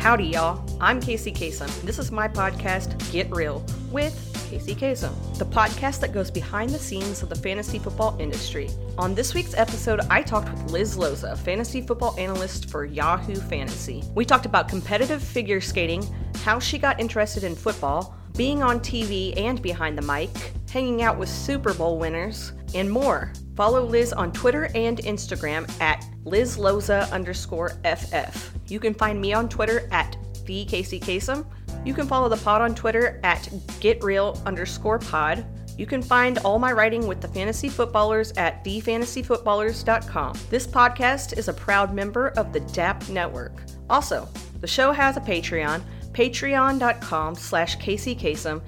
Howdy, y'all. I'm Casey Kasem. This is my podcast, Get Real, with Casey Kasem, the podcast that goes behind the scenes of the fantasy football industry. On this week's episode, I talked with Liz Loza, fantasy football analyst for Yahoo Fantasy. We talked about competitive figure skating, how she got interested in football, being on TV and behind the mic, hanging out with Super Bowl winners, and more. Follow Liz on Twitter and Instagram at LizLoza_FF. You can find me on Twitter at TheCaseyKasem. You can follow the pod on Twitter at GetReal_pod. You can find all my writing with the fantasy footballers at thefantasyfootballers.com. This podcast is a proud member of the DAP Network. Also, the show has a Patreon, patreon.com/CaseyKasem,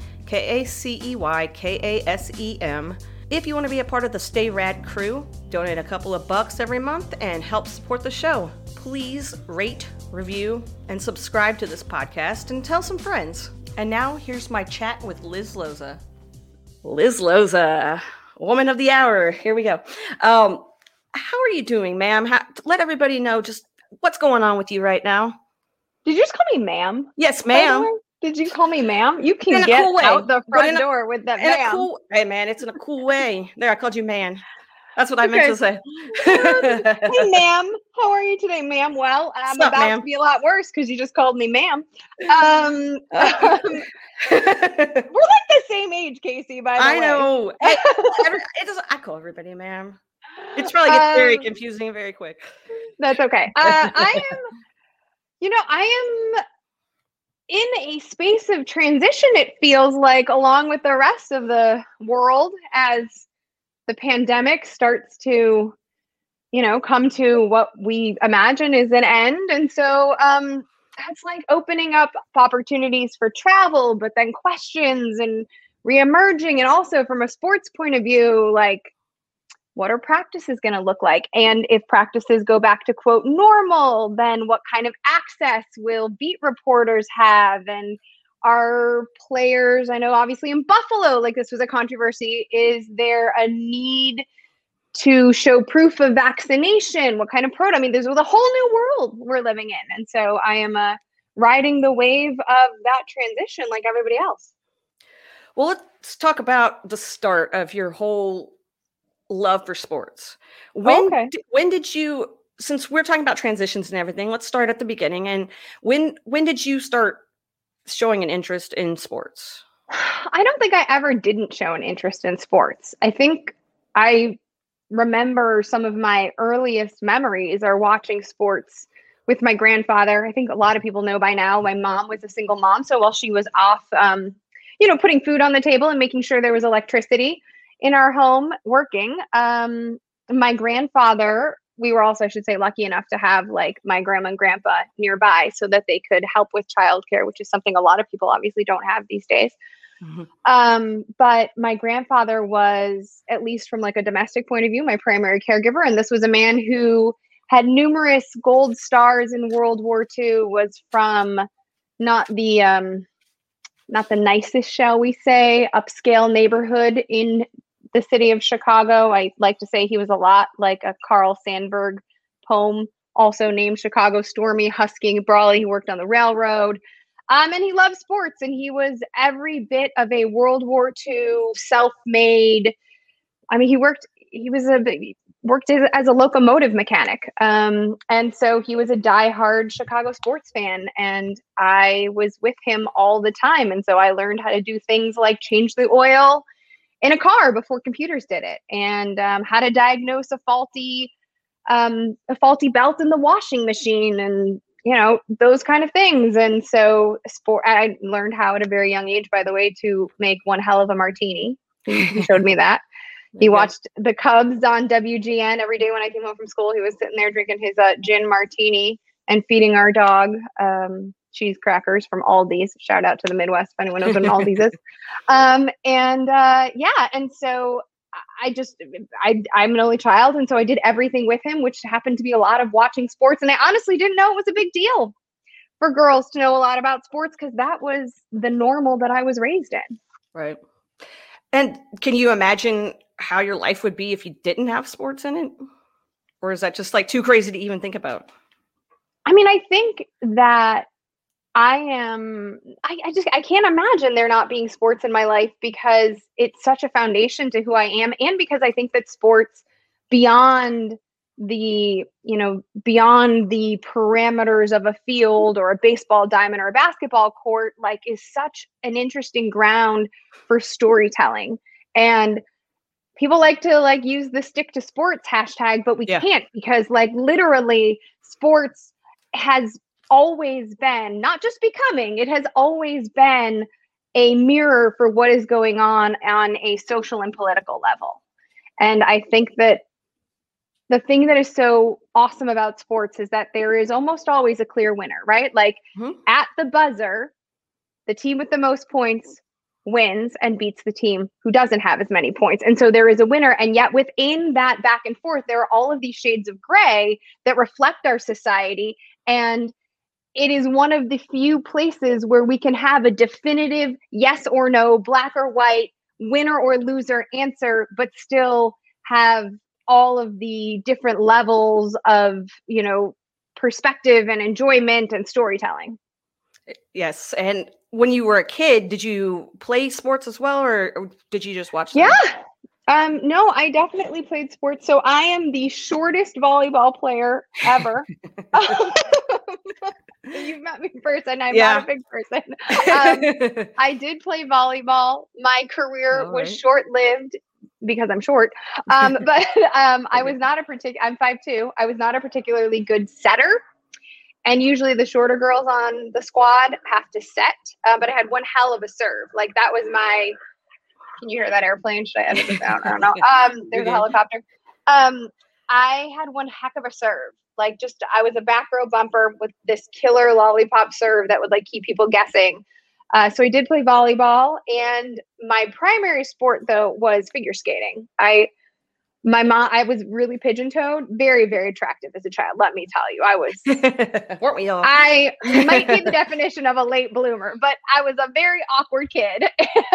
KACEYKASEM. If you want to be a part of the Stay Rad crew, donate a couple of bucks every month and help support the show. Please rate, review, and subscribe to this podcast and tell some friends. And now here's my chat with Liz Loza. Liz Loza, woman of the hour. Here we go. How are you doing, ma'am? Let everybody know just what's going on with you right now. Did you just call me ma'am? Yes, ma'am. Did you call me ma'am? You can get cool out the front door with that ma'am. Hey, man, it's in a cool way. There, I called you man. That's what I meant to say. Hey, ma'am. How are you today, ma'am? Well, I'm about to be a lot worse because you just called me ma'am. We're like the same age, Casey, by the way. I know. Hey, I call everybody ma'am. It's probably gets very confusing very quick. That's okay. I am in a space of transition, it feels like, along with the rest of the world, as the pandemic starts to, come to what we imagine is an end. And so that's like opening up opportunities for travel, but then questions and reemerging. And also from a sports point of view, like, what are practices going to look like? And if practices go back to, quote, normal, then what kind of access will beat reporters have? And are players, I know obviously in Buffalo, like this was a controversy, is there a need to show proof of vaccination? What kind of there's a whole new world we're living in. And so I am riding the wave of that transition like everybody else. Well, let's talk about the start of your whole love for sports. When did you, since we're talking about transitions and everything, let's start at the beginning. And when did you start showing an interest in sports? I don't think I ever didn't show an interest in sports. I think I remember some of my earliest memories are watching sports with my grandfather. I think a lot of people know by now, my mom was a single mom. So while she was off, putting food on the table and making sure there was electricity in our home working, my grandfather, we were also, I should say, lucky enough to have like my grandma and grandpa nearby so that they could help with childcare, which is something a lot of people obviously don't have these days. Mm-hmm. But my grandfather was, at least from like a domestic point of view, my primary caregiver. And this was a man who had numerous gold stars in World War II, was from not the nicest, shall we say, upscale neighborhood in the city of Chicago. I like to say he was a lot like a Carl Sandburg poem, also named Chicago, stormy, husky, brawly. He worked on the railroad. And he loved sports, and he was every bit of a World War II self-made. He worked as a locomotive mechanic. And so he was a diehard Chicago sports fan, and I was with him all the time. And so I learned how to do things like change the oil in a car before computers did it, and how to diagnose a faulty belt in the washing machine, and those kind of things. And so I learned how at a very young age, by the way, to make one hell of a martini. He showed me that. He watched the Cubs on WGN every day when I came home from school. He was sitting there drinking his gin martini and feeding our dog cheese crackers from Aldi's. Shout out to the Midwest if anyone knows what an Aldi's is. And so I'm an only child, and so I did everything with him, which happened to be a lot of watching sports. And I honestly didn't know it was a big deal for girls to know a lot about sports, because that was the normal that I was raised in. Right. And can you imagine how your life would be if you didn't have sports in it? Or is that just like too crazy to even think about? I mean, I think that I can't imagine there not being sports in my life because it's such a foundation to who I am. And because I think that sports beyond beyond the parameters of a field or a baseball diamond or a basketball court, like is such an interesting ground for storytelling. And people like to like use the stick to sports hashtag, but we can't, because like literally sports has always been, not just becoming, it has always been a mirror for what is going on a social and political level. And I think that the thing that is so awesome about sports is that there is almost always a clear winner, right? Like at the buzzer, the team with the most points wins and beats the team who doesn't have as many points. And so there is a winner. And yet within that back and forth, there are all of these shades of gray that reflect our society. And it is one of the few places where we can have a definitive yes or no, black or white, winner or loser answer, but still have all of the different levels of, perspective and enjoyment and storytelling. Yes. And when you were a kid, did you play sports as well, or did you just watch them? Yeah. No, I definitely played sports. So I am the shortest volleyball player ever. You've met me in person. I'm not a big person. I did play volleyball. My career was short-lived because I'm short. But I was not I'm 5'2". I was not a particularly good setter. And usually the shorter girls on the squad have to set. But I had one hell of a serve. Like that was can you hear that airplane? Should I edit this out? I don't know. There's a helicopter. I had one heck of a serve. Like I was a back row bumper with this killer lollipop serve that would like keep people guessing. So I did play volleyball, and my primary sport though was figure skating. I was really pigeon-toed, very, very attractive as a child. Let me tell you, I was. Weren't we all? I might be the definition of a late bloomer, but I was a very awkward kid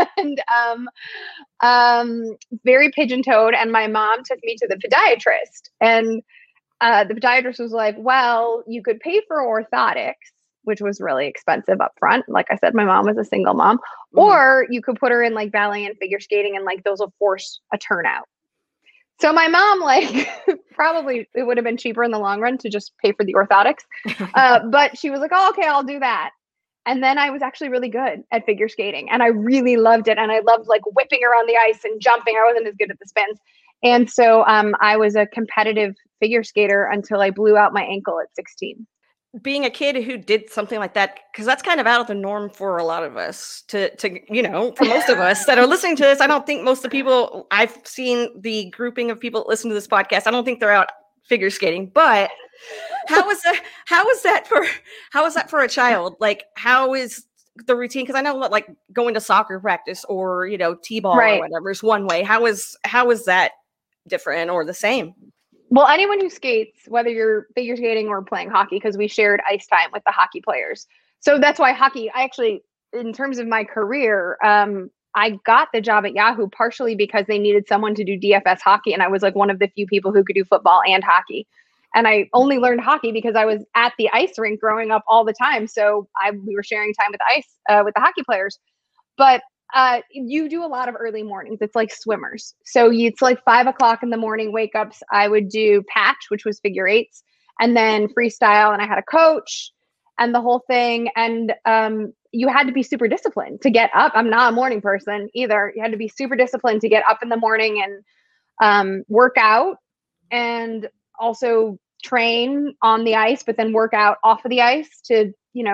and very pigeon-toed. And my mom took me to the podiatrist, and the podiatrist was like, "Well, you could pay for orthotics, which was really expensive up front. Like I said, my mom was a single mom, or you could put her in like ballet and figure skating, and like those will force a turnout." So my mom, like, probably it would have been cheaper in the long run to just pay for the orthotics. But she was like, "Oh, okay, I'll do that." And then I was actually really good at figure skating, and I really loved it. And I loved like whipping around the ice and jumping. I wasn't as good at the spins. And so I was a competitive figure skater until I blew out my ankle at 16. Being a kid who did something like that, because that's kind of out of the norm for a lot of us to for most of us that are listening to this. I don't think most of the people, I've seen the grouping of people that listen to this podcast, I don't think they're out figure skating. But how is that for a child? Like, how is the routine? Because I know like going to soccer practice or t-ball or whatever is one way. How is that different or the same? Well, anyone who skates, whether you're figure skating or playing hockey, because we shared ice time with the hockey players. So that's why hockey, I actually, in terms of my career, I got the job at Yahoo partially because they needed someone to do DFS hockey. And I was like one of the few people who could do football and hockey. And I only learned hockey because I was at the ice rink growing up all the time. So we were sharing time with with the hockey players. But you do a lot of early mornings. It's like swimmers. So it's like 5 o'clock in the morning wake ups. I would do patch, which was figure eights, and then freestyle. And I had a coach and the whole thing. And you had to be super disciplined to get up. I'm not a morning person either. You had to be super disciplined to get up in the morning and work out and also train on the ice, but then work out off of the ice to,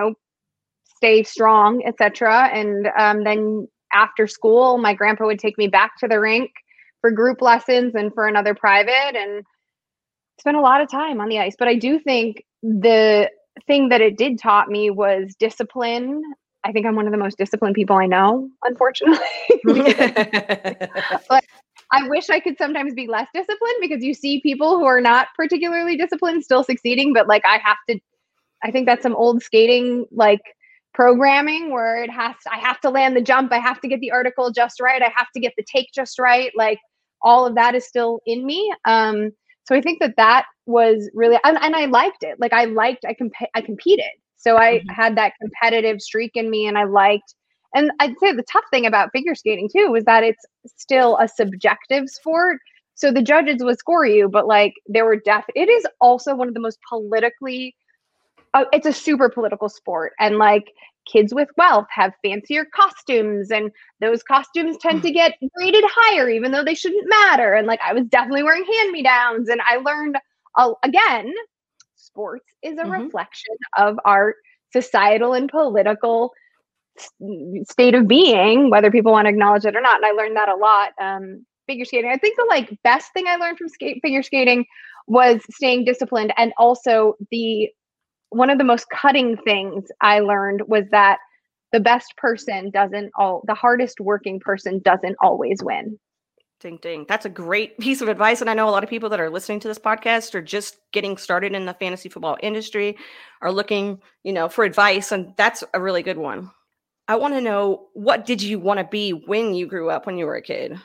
stay strong, etc. And then after school, my grandpa would take me back to the rink for group lessons and for another private, and spent a lot of time on the ice. But I do think the thing that it did taught me was discipline. I think I'm one of the most disciplined people I know, unfortunately. But I wish I could sometimes be less disciplined, because you see people who are not particularly disciplined still succeeding. But like I think that's some old skating like programming where I have to land the jump. I have to get the article just right. I have to get the take just right. Like all of that is still in me. So I think that was really, and I liked it. Like I competed. So I had that competitive streak in me, and and I'd say the tough thing about figure skating too was that it's still a subjective sport. So the judges would score you, but like it is also one of the most politically, it's a super political sport. And like kids with wealth have fancier costumes, and those costumes tend to get graded higher, even though they shouldn't matter. And like, I was definitely wearing hand-me-downs, and I learned, again, sports is a reflection of our societal and political state of being, whether people want to acknowledge it or not. And I learned that a lot. Figure skating, I think the like best thing I learned from figure skating was staying disciplined. And also one of the most cutting things I learned was that the hardest working person doesn't always win. Ding, ding. That's a great piece of advice. And I know a lot of people that are listening to this podcast are just getting started in the fantasy football industry, are looking, for advice. And that's a really good one. I want to know, what did you want to be when you grew up, when you were a kid?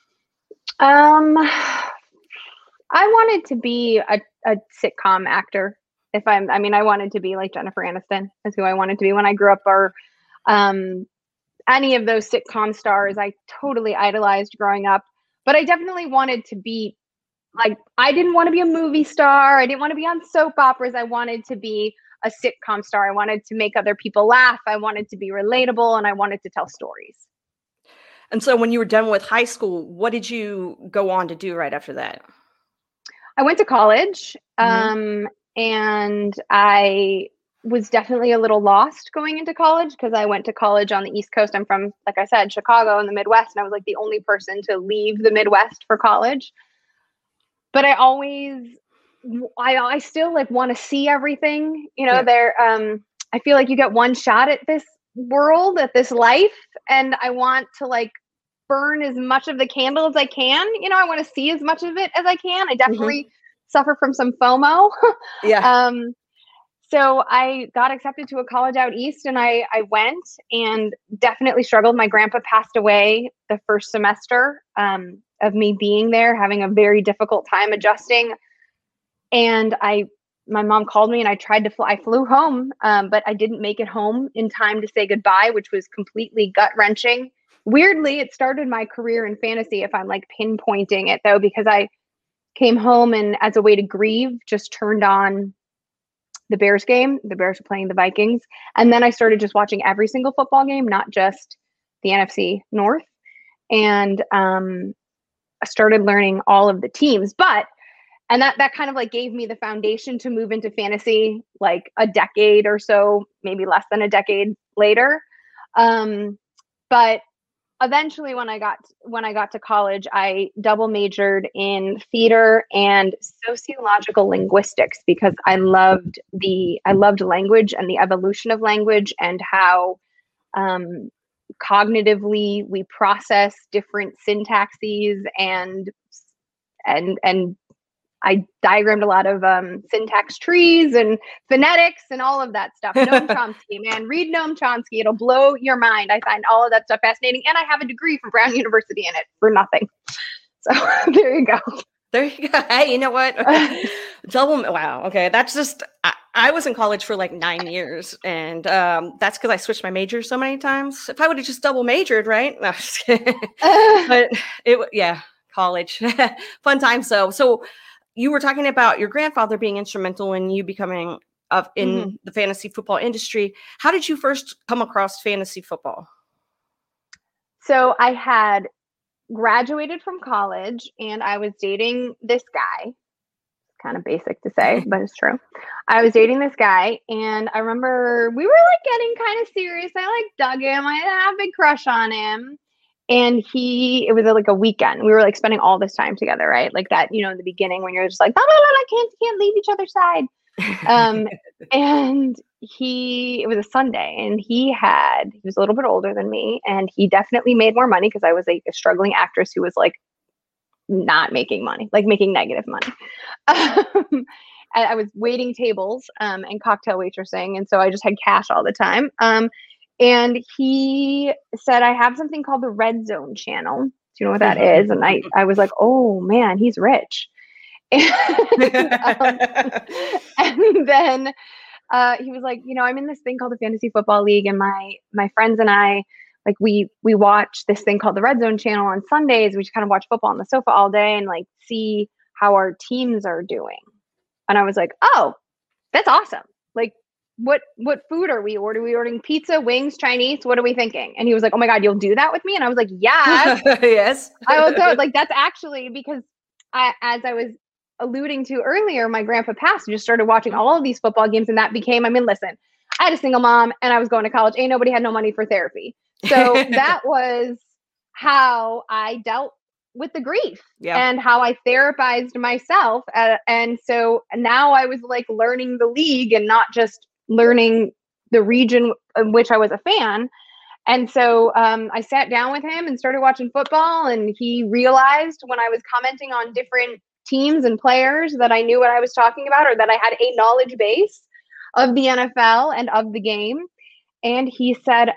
I wanted to be a sitcom actor. I wanted to be like Jennifer Aniston is who I wanted to be when I grew up, or any of those sitcom stars I totally idolized growing up. But I definitely wanted to be like, I didn't want to be a movie star. I didn't want to be on soap operas. I wanted to be a sitcom star. I wanted to make other people laugh. I wanted to be relatable, and I wanted to tell stories. And so when you were done with high school, what did you go on to do right after that? I went to college, and I was definitely a little lost going into college because I went to college on the East Coast. I'm from, like I said, Chicago in the Midwest, and I was like the only person to leave the Midwest for college. But I still like want to see everything, I feel like you get one shot at this world, at this life, and I want to like burn as much of the candle as I can. I want to see as much of it as I can. I definitely suffer from some FOMO. Yeah. So I got accepted to a college out east, and I went, and definitely struggled. My grandpa passed away the first semester of me being there, having a very difficult time adjusting. And my mom called me, and I tried to I flew home, but I didn't make it home in time to say goodbye, which was completely gut-wrenching. Weirdly, it started my career in fantasy, if I'm like pinpointing it though, because I came home and as a way to grieve, just turned on the Bears game. The Bears were playing the Vikings. And then I started just watching every single football game, not just the NFC North. And I started learning all of the teams. And that kind of like gave me the foundation to move into fantasy like a decade or so, maybe less than a decade later. But eventually when I got to college, I double majored in theater and sociological linguistics because I loved language and the evolution of language and how cognitively we process different syntaxes and I diagrammed a lot of syntax trees and phonetics and all of that stuff. Noam Chomsky, man, read Noam Chomsky. It'll blow your mind. I find all of that stuff fascinating. And I have a degree from Brown University in it for nothing. So there you go. There you go. Hey, you know what? Wow. Okay. That's just, I was in college for like 9 years, and that's because I switched my major so many times. If I would have just double majored, right? No, just kidding. But college, fun time. So you were talking about your grandfather being instrumental in you becoming in the fantasy football industry. How did you first come across fantasy football? So I had graduated from college and I was dating this guy. Kind of basic to say, but it's true. I was dating this guy, and I remember we were like getting kind of serious. I like dug him. I had a big crush on him. And it was like a weekend. We were like spending all this time together, right? Like that, in the beginning when you're just like, blah, blah, blah, can't leave each other's side. And it was a Sunday, and he was a little bit older than me, and he definitely made more money because I was like a struggling actress who was like not making money, like making negative money. I was waiting tables and cocktail waitressing, and so I just had cash all the time. And he said, I have something called the Red Zone channel. Do you know what that is? And I was like, oh man, he's rich. And then he was like, I'm in this thing called the Fantasy Football League, and my friends and I, like, we watch this thing called the Red Zone channel on Sundays. We just kind of watch football on the sofa all day and like see how our teams are doing. And I was like, oh, that's awesome. Like, what food are we ordering? Are we ordering pizza, wings, Chinese? What are we thinking? And he was like, oh my God, you'll do that with me? And I was like, yes. Yes. I will do it. Like, that's actually because as I was alluding to earlier, my grandpa passed and just started watching all of these football games. And that became, listen, I had a single mom and I was going to college. Ain't nobody had no money for therapy. So that was how I dealt with the grief and how I therapized myself. And so now I was like learning the league and not just learning the region in which I was a fan. And so I sat down with him and started watching football, and he realized when I was commenting on different teams and players that I knew what I was talking about, or that I had a knowledge base of the NFL and of the game. And he said,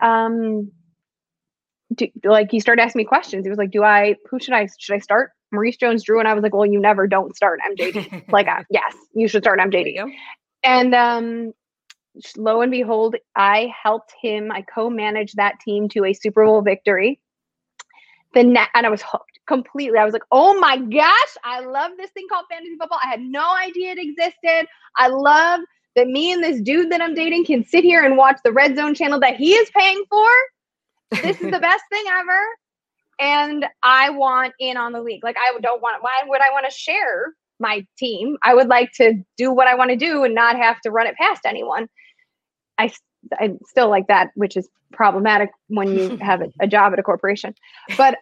he started asking me questions. He was like, should I start? Maurice Jones-Drew? And I was like, well, you never don't start MJD. Like, yes, you should start MJD. And lo and behold, I helped him. I co-managed that team to a Super Bowl victory. And I was hooked completely. I was like, oh my gosh, I love this thing called fantasy football. I had no idea it existed. I love that me and this dude that I'm dating can sit here and watch the Red Zone channel that he is paying for. This is the best thing ever. And I want in on the league. Like, why would I want to share my team? I would like to do what I want to do and not have to run it past anyone. I still like that, which is problematic when you have a job at a corporation. But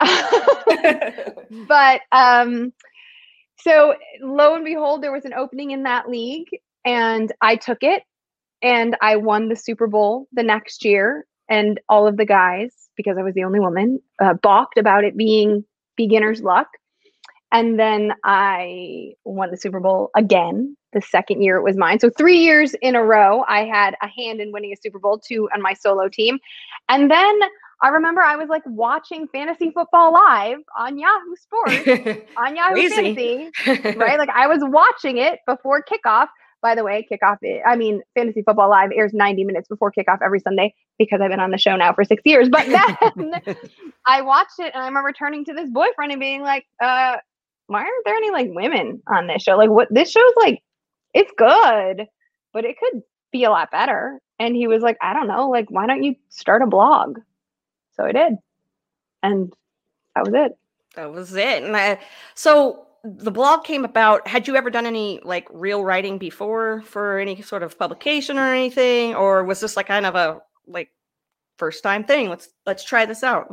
so lo and behold, there was an opening in that league, and I took it, and I won the Super Bowl the next year. And all of the guys, because I was the only woman, balked about it being beginner's luck. And then I won the Super Bowl again. The second year it was mine. So 3 years in a row, I had a hand in winning a Super Bowl, 2 on my solo team. And then I remember I was like watching fantasy football live on Yahoo Sports, on Yahoo Fantasy, right? Like, I was watching it before kickoff. By the way, Fantasy Football Live airs 90 minutes before kickoff every Sunday because I've been on the show now for 6 years. But then I watched it, and I remember turning to this boyfriend and being like, why aren't there any like women on this show? Like, what this show's like, it's good, but it could be a lot better. And he was like, I don't know, like, why don't you start a blog? So I did. And that was it. That was it. And so the blog came about. Had you ever done any like real writing before for any sort of publication or anything? Or was this like kind of a like first time thing? Let's try this out.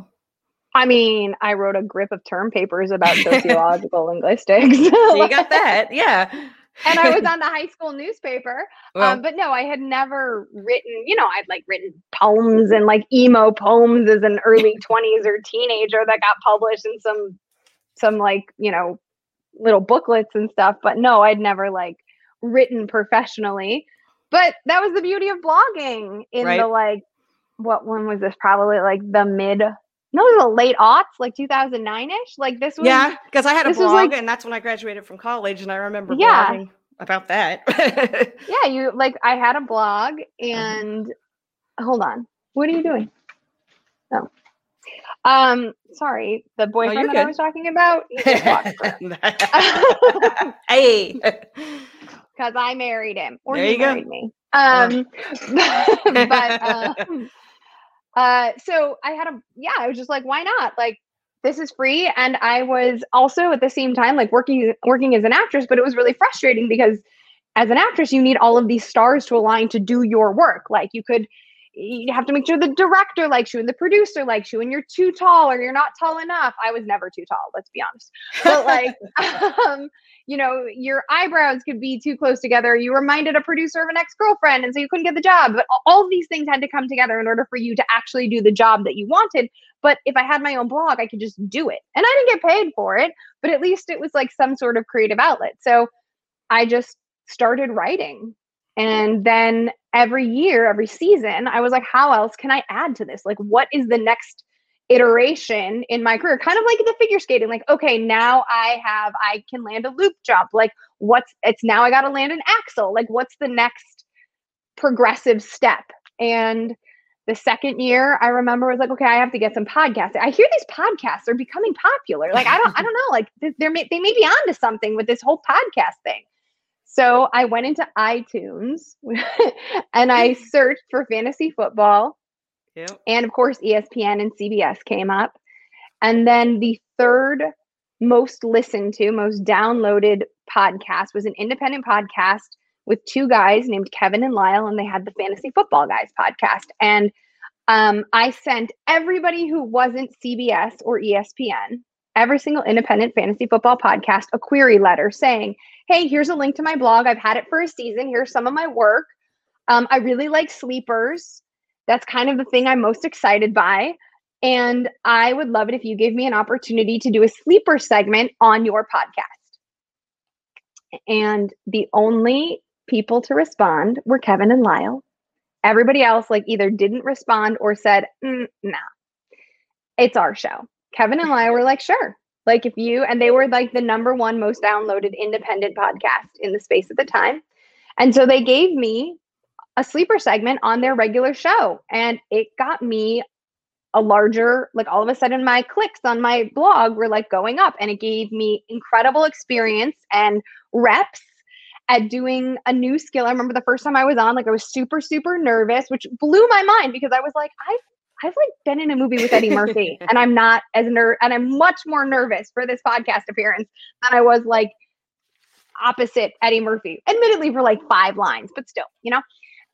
I wrote a grip of term papers about sociological linguistics. So you got that. Yeah. And I was on the high school newspaper. Well, but no, I had never written, I'd like written poems and like emo poems as an early 20s or teenager that got published in some like, little booklets and stuff. But no, I'd never like written professionally. But that was the beauty of blogging in the like, what one was this? Probably like the late aughts, like 2009-ish. Like this was, yeah, because I had a blog, and that's when I graduated from college, and I remember blogging about that. Yeah, I had a blog, and hold on, what are you doing? Oh, sorry, the boyfriend that I was talking about. He just walked Hey, because I married him, or there he married me. So I was just like, why not? Like, this is free. And I was also at the same time, like working as an actress, but it was really frustrating because as an actress, you need all of these stars to align to do your work. Like you have to make sure the director likes you and the producer likes you, and you're too tall or you're not tall enough. I was never too tall, let's be honest. But like, your eyebrows could be too close together. You reminded a producer of an ex-girlfriend, and so you couldn't get the job. But all of these things had to come together in order for you to actually do the job that you wanted. But if I had my own blog, I could just do it. And I didn't get paid for it, but at least it was like some sort of creative outlet. So I just started writing. And then every year, every season, I was like, how else can I add to this? Like, what is the next iteration in my career? Kind of like the figure skating. Like, okay, now I can land a loop jump. Like, now I got to land an axel. Like, what's the next progressive step. And the second year, I remember, was like, okay, I have to get some podcasts. I hear these podcasts are becoming popular. Like, I don't know, like they may be onto something with this whole podcast thing. So I went into iTunes and I searched for fantasy football. Yep. And of course, ESPN and CBS came up. And then the third most listened to, most downloaded podcast was an independent podcast with two guys named Kevin and Lyle, and they had the Fantasy Football Guys podcast. And I sent everybody who wasn't CBS or ESPN, every single independent fantasy football podcast, a query letter saying, hey, here's a link to my blog. I've had it for a season. Here's some of my work. I really like sleepers. That's kind of the thing I'm most excited by. And I would love it if you gave me an opportunity to do a sleeper segment on your podcast. And the only people to respond were Kevin and Lyle. Everybody else like either didn't respond or said, nah, it's our show. Kevin and Lyle were like, sure. Like if you, and they were like the number one most downloaded independent podcast in the space at the time. And so they gave me a sleeper segment on their regular show. And it got me a larger, like all of a sudden my clicks on my blog were like going up, and it gave me incredible experience and reps at doing a new skill. I remember the first time I was on, like I was super, super nervous, which blew my mind because I was like, I've like been in a movie with Eddie Murphy and I'm not as and I'm much more nervous for this podcast appearance than I was like opposite Eddie Murphy, admittedly for like 5 lines, but still, you know?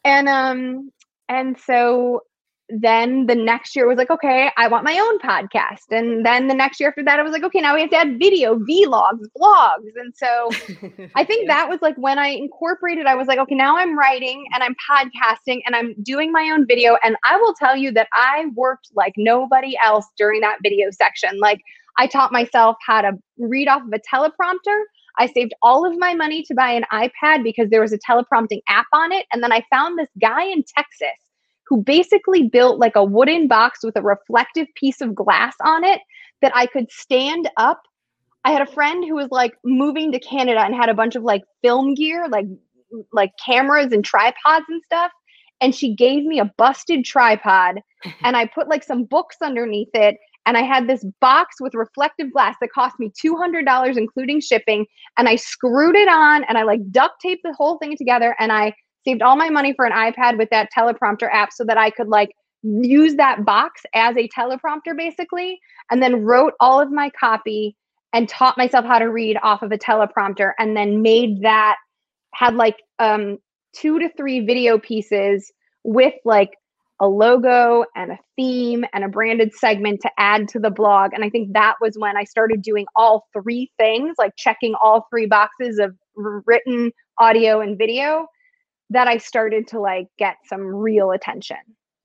And so then the next year was like, okay, I want my own podcast. And then the next year after that, I was like, okay, now we have to add video, vlogs, blogs. And so I think that was like when I incorporated, I was like, okay, now I'm writing and I'm podcasting and I'm doing my own video. And I will tell you that I worked like nobody else during that video section. Like I taught myself how to read off of a teleprompter. I saved all of my money to buy an iPad because there was a teleprompting app on it. And then I found this guy in Texas who basically built like a wooden box with a reflective piece of glass on it that I could stand up. I had a friend who was like moving to Canada and had a bunch of like film gear, like cameras and tripods and stuff. And she gave me a busted tripod and I put like some books underneath it. And I had this box with reflective glass that cost me $200, including shipping. And I screwed it on and I like duct taped the whole thing together. And I saved all my money for an iPad with that teleprompter app so that I could like use that box as a teleprompter basically, and then wrote all of my copy and taught myself how to read off of a teleprompter, and then made that, had like 2 to 3 video pieces with like a logo and a theme and a branded segment to add to the blog. And I think that was when I started doing all 3 things, like checking all 3 boxes of written, audio, and video, that I started to like get some real attention.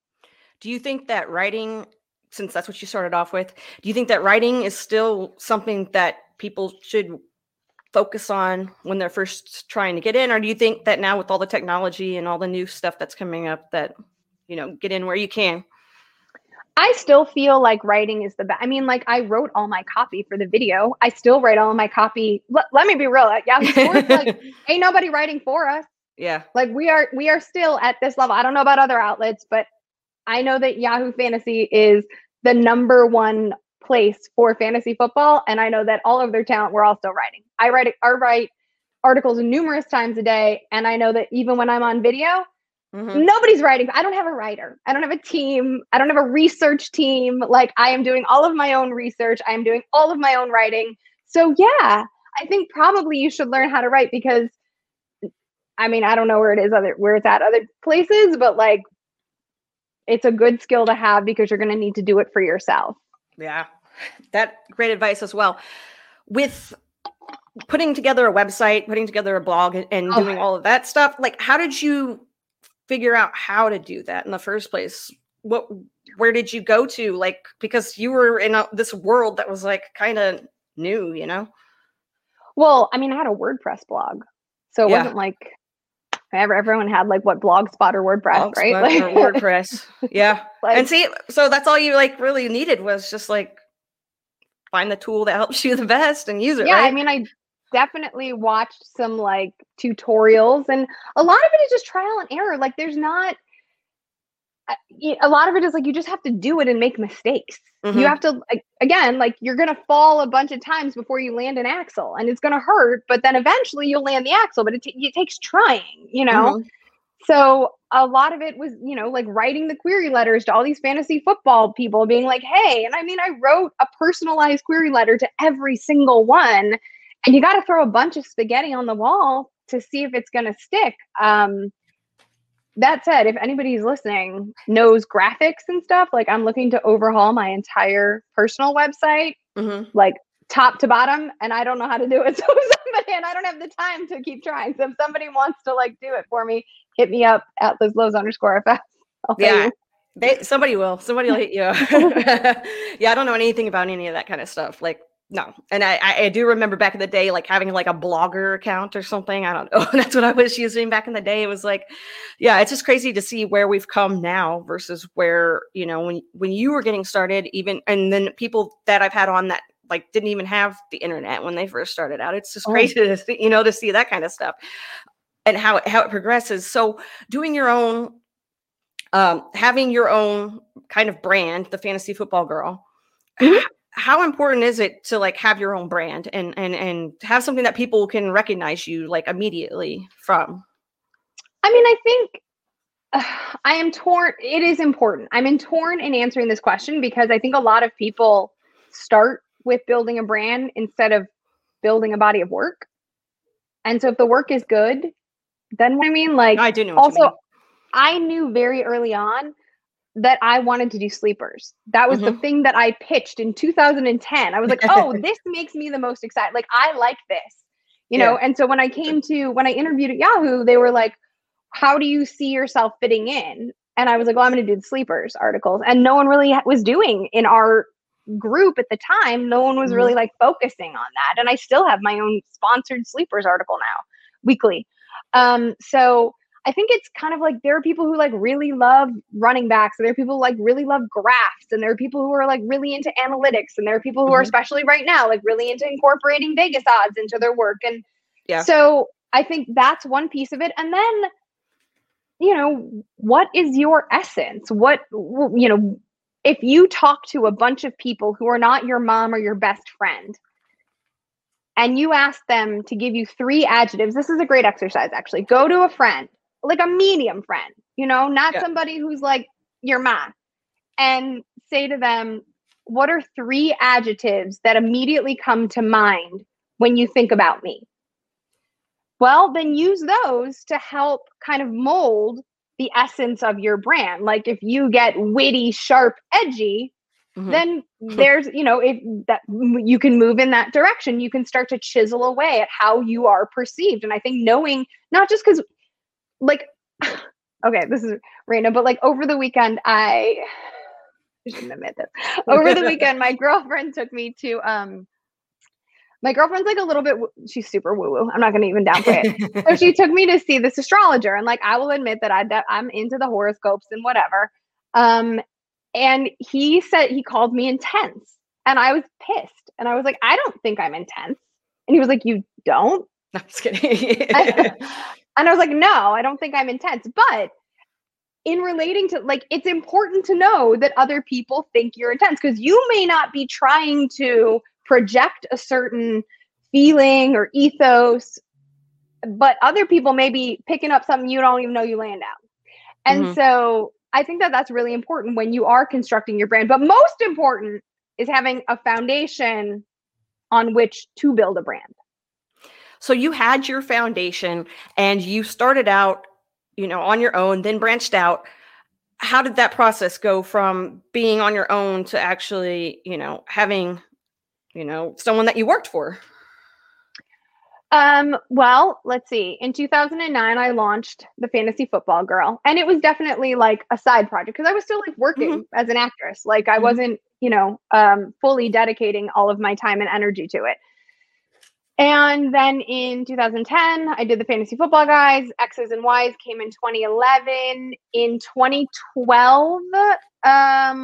Do you think that writing, since that's what you started off with, do you think that writing is still something that people should focus on when they're first trying to get in? Or do you think that now with all the technology and all the new stuff that's coming up that, you know, get in where you can? I still feel like writing is the best. I mean, like I wrote all my copy for the video. I still write all of my copy. Let me be real. Yahoo Sports, like ain't nobody writing for us. Yeah. Like we are still at this level. I don't know about other outlets, but I know that Yahoo Fantasy is the number 1 place for fantasy football. And I know that all of their talent, we're all still writing. I write articles numerous times a day. And I know that even when I'm on video, nobody's writing. I don't have a writer. I don't have a team. I don't have a research team. Like I am doing all of my own research. I am doing all of my own writing. So yeah, I think probably you should learn how to write, because I mean, I don't know where it's at other places, but like it's a good skill to have because you're going to need to do it for yourself. Yeah. That great advice as well. With putting together a website, putting together a blog and doing all of that stuff, like how did you figure out how to do that in the first place? Where did you go to? Like, because you were in this world that was like kind of new, you know? Well, I mean, I had a WordPress blog, so it wasn't like everyone had like what Blogspot or WordPress, right? Like, or WordPress. Yeah. Like, and see, so that's all you like really needed was just like find the tool that helps you the best and use it. Yeah. Right? I mean, definitely watched some like tutorials, and a lot of it is just trial and error. Like there's not a lot of it is like you just have to do it and make mistakes. You have to, like, again, like you're gonna fall a bunch of times before you land an axle, and it's gonna hurt, but then eventually you'll land the axle. But it takes trying, you know. So a lot of it was, you know, like writing the query letters to all these fantasy football people, being like, hey, and I mean, I wrote a personalized query letter to every single one, and you got to throw a bunch of spaghetti on the wall to see if it's gonna stick. That said, if anybody's listening knows graphics and stuff, like I'm looking to overhaul my entire personal website, like top to bottom, and I don't know how to do it. So and I don't have the time to keep trying. So if somebody wants to like do it for me, hit me up at LizLowe's_FS. Yeah, somebody will hit you. Yeah, I don't know anything about any of that kind of stuff. Like, no. And I do remember back in the day, like having like a blogger account or something. I don't know. That's what I was using back in the day. It was like, yeah, it's just crazy to see where we've come now versus where, you know, when you were getting started, even, and then people that I've had on that like didn't even have the internet when they first started out. It's just crazy to see, you know, to see that kind of stuff and how it progresses. So doing your own, having your own kind of brand, the Fantasy Football Girl, how important is it to like have your own brand and have something that people can recognize you like immediately from? I mean, I think I am torn. It is important. I'm torn in answering this question because I think a lot of people start with building a brand instead of building a body of work. And so if the work is good, then what I mean, like, I do know. Also, I knew very early on that I wanted to do sleepers. That was the thing that I pitched in 2010. I was like, oh, this makes me the most excited. Like, I like this, you know? And so when I interviewed at Yahoo, they were like, how do you see yourself fitting in? And I was like, well, I'm going to do the sleepers articles. And no one really was doing in our group at the time. No one was really like focusing on that. And I still have my own sponsored sleepers article now, weekly. So I think it's kind of like there are people who like really love running backs, and there are people who like really love graphs, and there are people who are like really into analytics, and there are people who are, especially right now, like really into incorporating Vegas odds into their work. And so I think that's one piece of it. And then, you know, what is your essence? What, you know, if you talk to a bunch of people who are not your mom or your best friend, and you ask them to give you 3 adjectives, this is a great exercise, actually. Go to a friend, like a medium friend, you know, not somebody who's like your mom, and say to them, what are 3 adjectives that immediately come to mind when you think about me? Well, then use those to help kind of mold the essence of your brand. Like if you get witty, sharp, edgy, then there's, you know, if that you can move in that direction, you can start to chisel away at how you are perceived. And I think knowing, not just because like, okay, this is random, but like over the weekend, I shouldn't admit this. Over the weekend, my girlfriend took me to, my girlfriend's like a little bit, she's super woo-woo. I'm not going to even downplay it. So she took me to see this astrologer. And like, I will admit that I'm into the horoscopes and whatever. And he said, he called me intense, and I was pissed. And I was like, I don't think I'm intense. And he was like, you don't? No, I'm just kidding. And I was like, no, I don't think I'm intense. But in relating to, like, it's important to know that other people think you're intense, because you may not be trying to project a certain feeling or ethos, but other people may be picking up something you don't even know you land out. And so I think that that's really important when you are constructing your brand. But most important is having a foundation on which to build a brand. So you had your foundation and you started out, you know, on your own, then branched out. How did that process go from being on your own to actually, you know, having, you know, someone that you worked for? Well, let's see. In 2009, I launched the Fantasy Football Girl, and it was definitely like a side project because I was still like working as an actress. Like I wasn't, you know, fully dedicating all of my time and energy to it. And then in 2010, I did the Fantasy Football Guys. X's and Y's came in 2011. In 2012,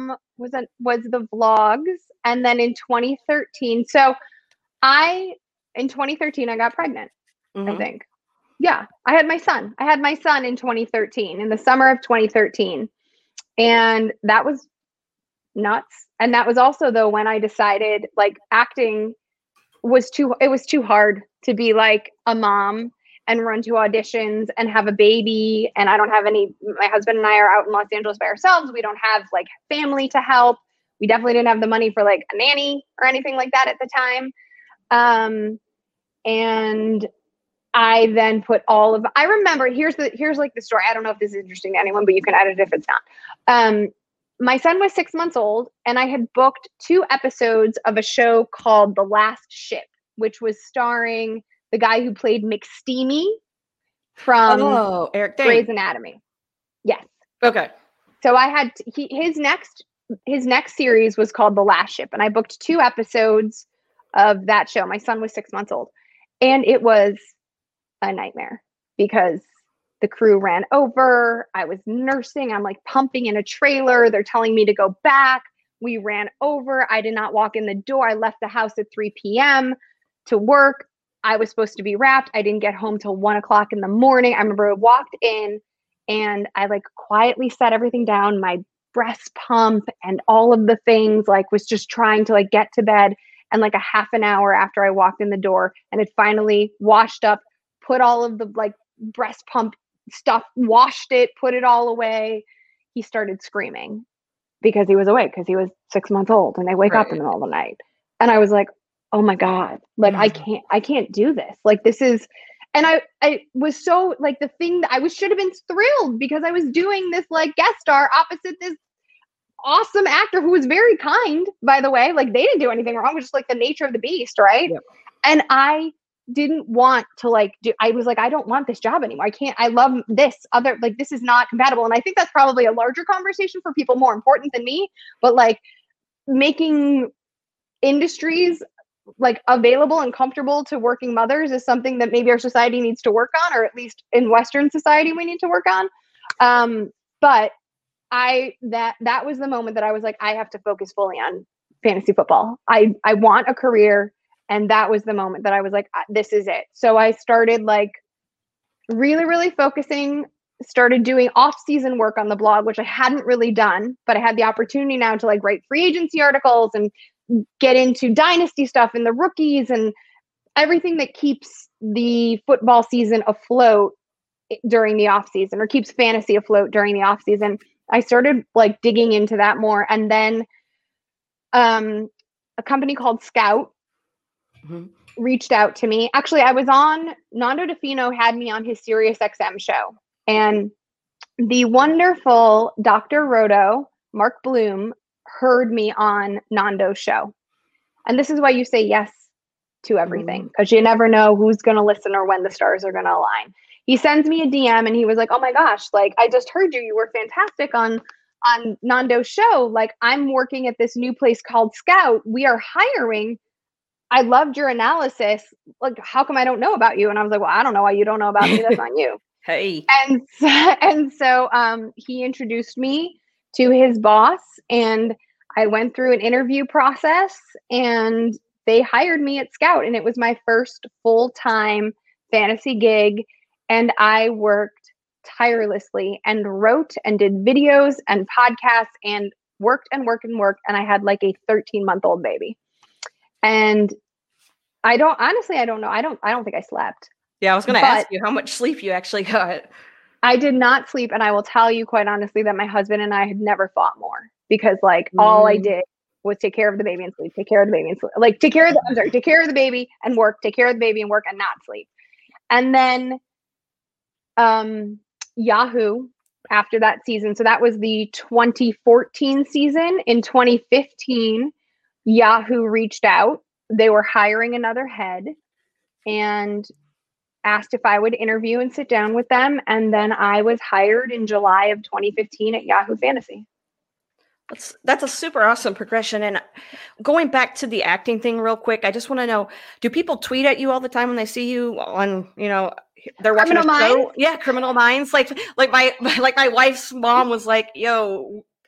was the vlogs, and then in 2013. So I in 2013, I got pregnant, Mm-hmm. I think. Yeah, I had my son. I had my son in 2013, in the summer of 2013. And that was nuts. And that was also, though, when I decided like acting was too hard to be like a mom and run to auditions and have a baby. And I don't have my husband and I are out in Los Angeles by ourselves. We don't have like family to help. We definitely didn't have the money for like a nanny or anything like that at the time. And I then put I remember, here's like the story. I don't know if this is interesting to anyone, but you can edit if it's not. My son was 6 months old, and I had booked 2 episodes of a show called The Last Ship, which was starring the guy who played McSteamy from Eric Dane. Grey's Anatomy. Yes. Okay. So I had his next series was called The Last Ship, and I booked 2 episodes of that show. My son was 6 months old, and it was a nightmare because the crew ran over. I was nursing. I'm like pumping in a trailer. They're telling me to go back. We ran over. I did not walk in the door. I left the house at 3 p.m. to work. I was supposed to be wrapped. I didn't get home till 1 o'clock in the morning. I remember I walked in and I like quietly set everything down, my breast pump and all of the things, like was just trying to like get to bed. And like a half an hour after I walked in the door and it finally washed up, put all of the like breast pump stuff, washed it, put it all away, he started screaming because he was awake, because he was 6 months old and they wake up in the middle of the night. And I was like, oh my God, like I can't do this. Like this is, and I was so like the thing that should have been thrilled because I was doing this like guest star opposite this awesome actor who was very kind, by the way. Like they didn't do anything wrong. It was just like the nature of the beast, right? Yep. And I didn't want to I was like, I don't want this job anymore. I love this other, like, this is not compatible. And I think that's probably a larger conversation for people more important than me, but like making industries like available and comfortable to working mothers is something that maybe our society needs to work on, or at least in Western society, we need to work on. But that was the moment that I was like, I have to focus fully on fantasy football. I want a career. And that was the moment that I was like, this is it. So I started like really, really focusing, started doing off-season work on the blog, which I hadn't really done, but I had the opportunity now to like write free agency articles and get into dynasty stuff and the rookies and everything that keeps the football season afloat during the off-season, or keeps fantasy afloat during the off-season. I started like digging into that more. And then a company called Scout reached out to me. Actually, I was on, Nando DeFino had me on his SiriusXM show, and the wonderful Dr. Roto, Mark Bloom, heard me on Nando's show. And this is why you say yes to everything, because you never know who's going to listen or when the stars are going to align. He sends me a DM and he was like, oh my gosh, like I just heard you were fantastic on Nando's show. Like I'm working at this new place called Scout. We are hiring. I loved your analysis. Like, how come I don't know about you? And I was like, well, I don't know why you don't know about me. That's on you. Hey. And so he introduced me to his boss, and I went through an interview process, and they hired me at Scout, and it was my first full-time fantasy gig. And I worked tirelessly and wrote and did videos and podcasts and worked and worked and worked. And I had like a 13-month-old baby. And I don't know. I don't think I slept. Yeah, I was going to ask you how much sleep you actually got. I did not sleep. And I will tell you quite honestly that my husband and I had never fought more, because like all I did was take care of the baby and sleep, take care of the baby and sleep, like take care of the baby and work, take care of the baby and work and not sleep. And then Yahoo after that season. So that was the 2014 season. In 2015, Yahoo reached out. They were hiring another head and asked if I would interview and sit down with them. And then I was hired in July of 2015 at Yahoo Fantasy. That's a super awesome progression. And going back to the acting thing real quick, I just want to know, do people tweet at you all the time when they see you on, they're watching Criminal a show? Minds? Yeah, Criminal Minds. Like my wife's mom was like, yo,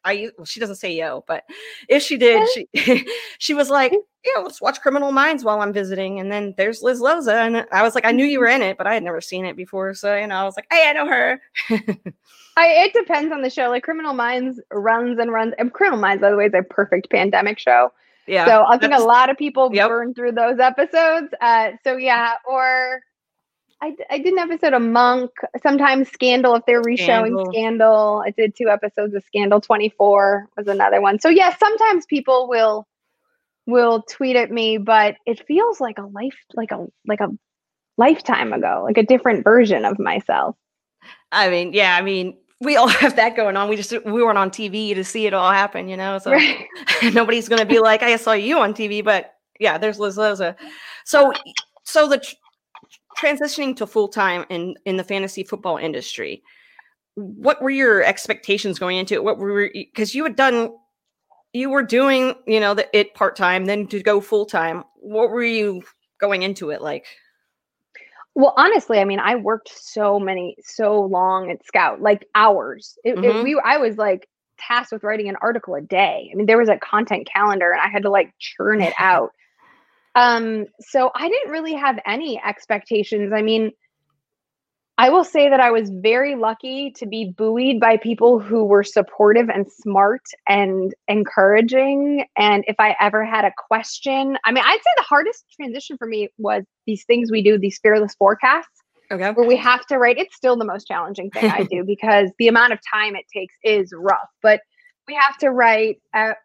well, she doesn't say yo, but if she did, she was like, yeah, let's watch Criminal Minds while I'm visiting. And then there's Liz Loza. And I was like, I knew you were in it, but I had never seen it before. So, I was like, hey, I know her. It depends on the show. Like Criminal Minds runs and runs. And Criminal Minds, by the way, is a perfect pandemic show. Yeah. So I think a lot of people burn through those episodes. Or I did an episode of Monk. Sometimes Scandal, if they're reshowing Scandal. I did 2 episodes of Scandal. 24 was another one. So yeah, sometimes people will tweet at me, but it feels like a lifetime ago, like a different version of myself. I mean, we all have that going on. We weren't on TV to see it all happen, so right. Nobody's going to be like, I saw you on TV, but yeah, there's Liz Loza. So the transitioning to full-time in the fantasy football industry, what were your expectations going into it? Because you were doing, it part-time, then to go full-time. What were you going into it like? Well, honestly, I mean, I worked so long at Scout, like hours. I was like tasked with writing an article a day. I mean, there was a content calendar and I had to like churn it out. So I didn't really have any expectations. I mean, I will say that I was very lucky to be buoyed by people who were supportive and smart and encouraging. And if I ever had a question, I mean, I'd say the hardest transition for me was these things we do, these fearless forecasts, where we have to write. It's still the most challenging thing I do because the amount of time it takes is rough, but we have to write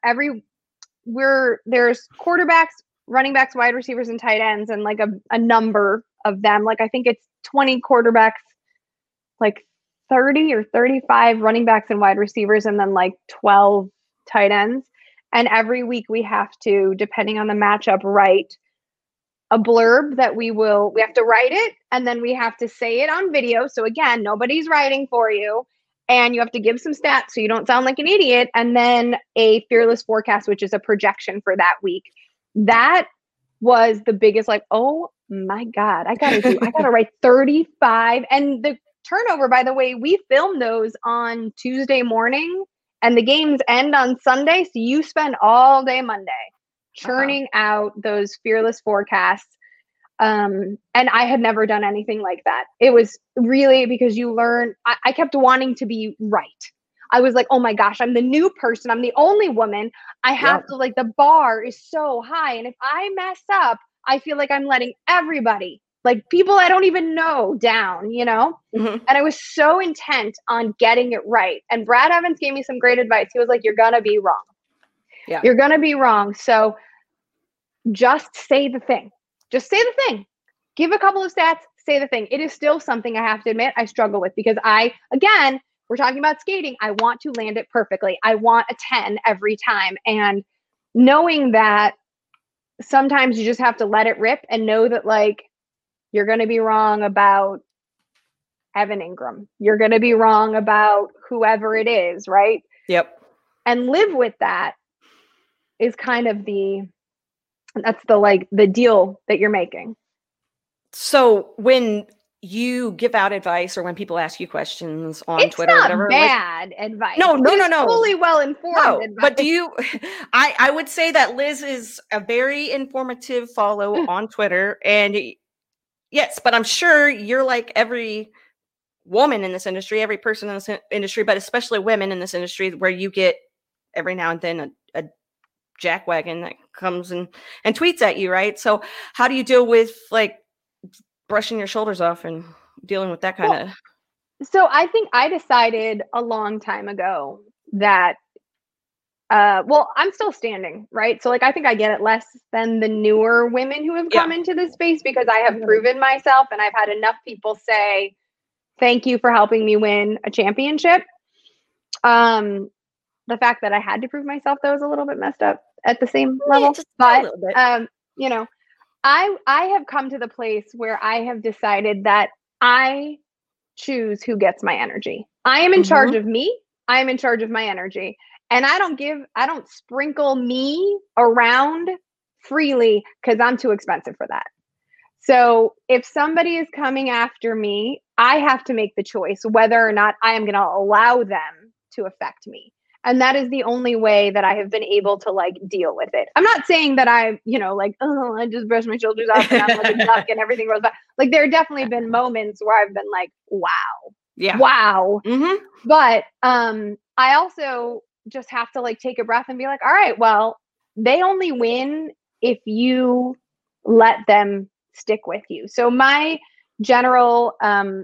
there's quarterbacks, running backs, wide receivers, and tight ends, and like a number of them. Like I think it's 20 quarterbacks, like 30 or 35 running backs and wide receivers, and then like 12 tight ends. And every week we have to, depending on the matchup, write a blurb that we have to write it, and then we have to say it on video. So again, nobody's writing for you. And you have to give some stats so you don't sound like an idiot. And then a fearless forecast, which is a projection for that week. That was the biggest, like, oh my God, I gotta write 35. And the turnover, by the way, we film those on Tuesday morning and the games end on Sunday. So you spend all day Monday churning out those fearless forecasts. And I had never done anything like that. It was really because you learn, I kept wanting to be right. I was like, oh my gosh, I'm the new person. I'm the only woman. I have to, like, the bar is so high. And if I mess up, I feel like I'm letting everybody, like people I don't even know, down, And I was so intent on getting it right. And Brad Evans gave me some great advice. He was like, you're going to be wrong. Yeah. You're going to be wrong. So just say the thing. Just say the thing. Give a couple of stats, say the thing. It is still something I have to admit I struggle with because we're talking about skating. I want to land it perfectly. I want a 10 every time. And knowing that sometimes you just have to let it rip and know that, like, you're going to be wrong about Evan Ingram. You're going to be wrong about whoever it is, right? Yep. And live with that is kind of that's the deal that you're making. So when you give out advice or when people ask you questions on Twitter or whatever, bad advice. No. Fully well-informed advice. But I would say that Liz is a very informative follow on Twitter. And yes, but I'm sure you're like every woman in this industry, every person in this industry, but especially women in this industry, where you get every now and then a jackwagon that comes and tweets at you, right? So how do you deal with, like, brushing your shoulders off and dealing with that kind of? So I think I decided a long time ago that, I'm still standing, right? So, like, I think I get it less than the newer women who have come into this space because I have proven myself and I've had enough people say, thank you for helping me win a championship. The fact that I had to prove myself, though, was a little bit messed up at the same level. But, I have come to the place where I have decided that I choose who gets my energy. I am in charge of me. I am in charge of my energy. And I don't sprinkle me around freely because I'm too expensive for that. So if somebody is coming after me, I have to make the choice whether or not I am going to allow them to affect me. And that is the only way that I have been able to like deal with it. I'm not saying that I, like, oh, I just brush my shoulders off and I'm like a duck and everything goes by. Like there have definitely been moments where I've been like, wow. Yeah. Wow. Mm-hmm. But I also just have to like take a breath and be like, all right, well, they only win if you let them stick with you. So my general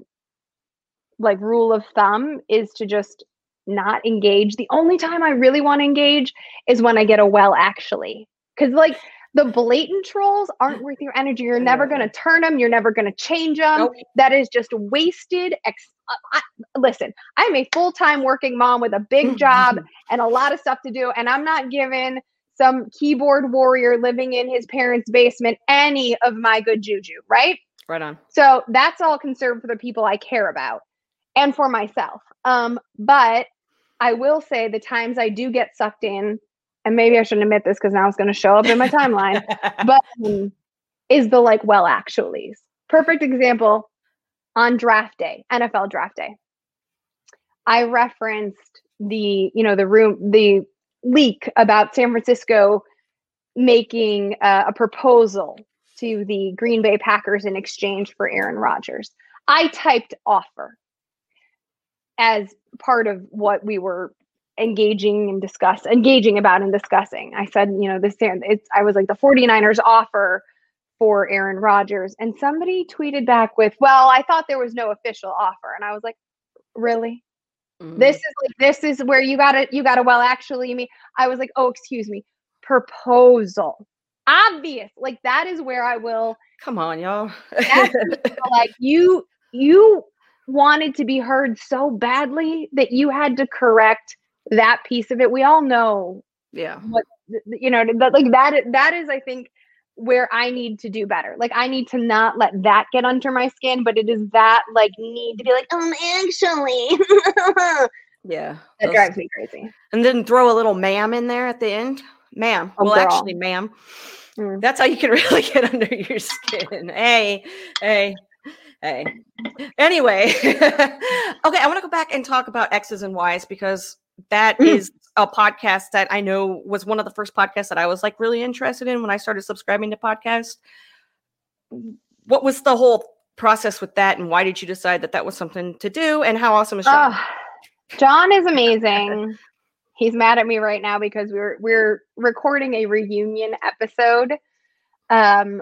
like rule of thumb is to just not engage. The only time I really want to engage is when I get a well actually. Because like the blatant trolls aren't worth your energy. You're never going to turn them. You're never going to change them. Nope. That is just wasted. Listen, I'm a full-time working mom with a big job and a lot of stuff to do. And I'm not giving some keyboard warrior living in his parents' basement any of my good juju, right? Right on. So that's all conserved for the people I care about and for myself. But I will say the times I do get sucked in, and maybe I shouldn't admit this because now it's going to show up in my timeline, but is the like, well, actuallys. Perfect example on draft day, NFL draft day. I referenced the leak about San Francisco making a proposal to the Green Bay Packers in exchange for Aaron Rodgers. I typed offer as part of what we were engaging about and discussing. I said, I was like the 49ers offer for Aaron Rodgers. And somebody tweeted back with, well, I thought there was no official offer. And I was like, really? Mm-hmm. This is where you gotta, well, actually, me. I was like, oh, excuse me, proposal. Obvious. Like that is where I will. Come on, y'all. Like you wanted to be heard so badly that you had to correct that piece of it. We all know. Yeah. What, that is, I think, where I need to do better. Like I need to not let that get under my skin, but it is that like need to be like, actually. Yeah. That drives me crazy. And then throw a little ma'am in there at the end. Ma'am. Oh, well, girl. Actually, ma'am. That's how you can really get under your skin. Hey. Anyway. Okay, I want to go back and talk about X's and Y's because that is a podcast that I know was one of the first podcasts that I was like really interested in when I started subscribing to podcasts. What was the whole process with that, and why did you decide that was something to do, and how awesome is John? John is amazing. He's mad at me right now because we're recording a reunion episode. But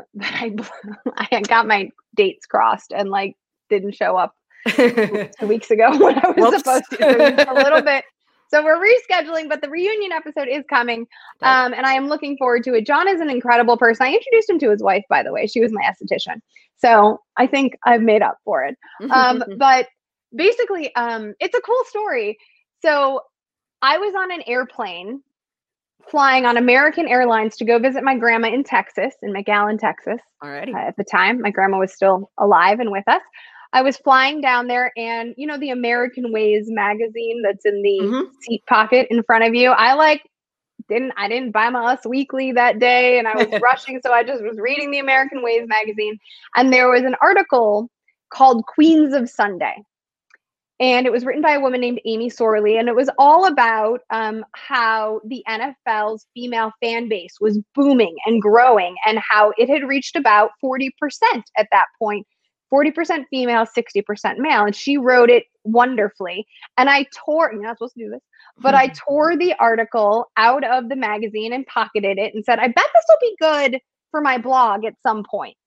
I got my dates crossed and like didn't show up 2 weeks ago when I was supposed to. So it's a little bit. So we're rescheduling, but the reunion episode is coming. And I am looking forward to it. John is an incredible person. I introduced him to his wife, by the way. She was my esthetician. So I think I've made up for it. But basically, it's a cool story. So I was on an airplane flying on American Airlines to go visit my grandma in Texas, in McAllen, Texas. Alrighty. At the time, my grandma was still alive and with us. I was flying down there, and the American Ways magazine that's in the seat pocket in front of you. I didn't buy my Us Weekly that day, and I was rushing, so I just was reading the American Ways magazine, and there was an article called Queens of Sunday. And it was written by a woman named Amy Sorley, and it was all about how the NFL's female fan base was booming and growing, and how it had reached about 40% at that point. 40% female, 60% male. And she wrote it wonderfully. And I tore, you're not supposed to do this, but I tore the article out of the magazine and pocketed it and said, I bet this will be good for my blog at some point.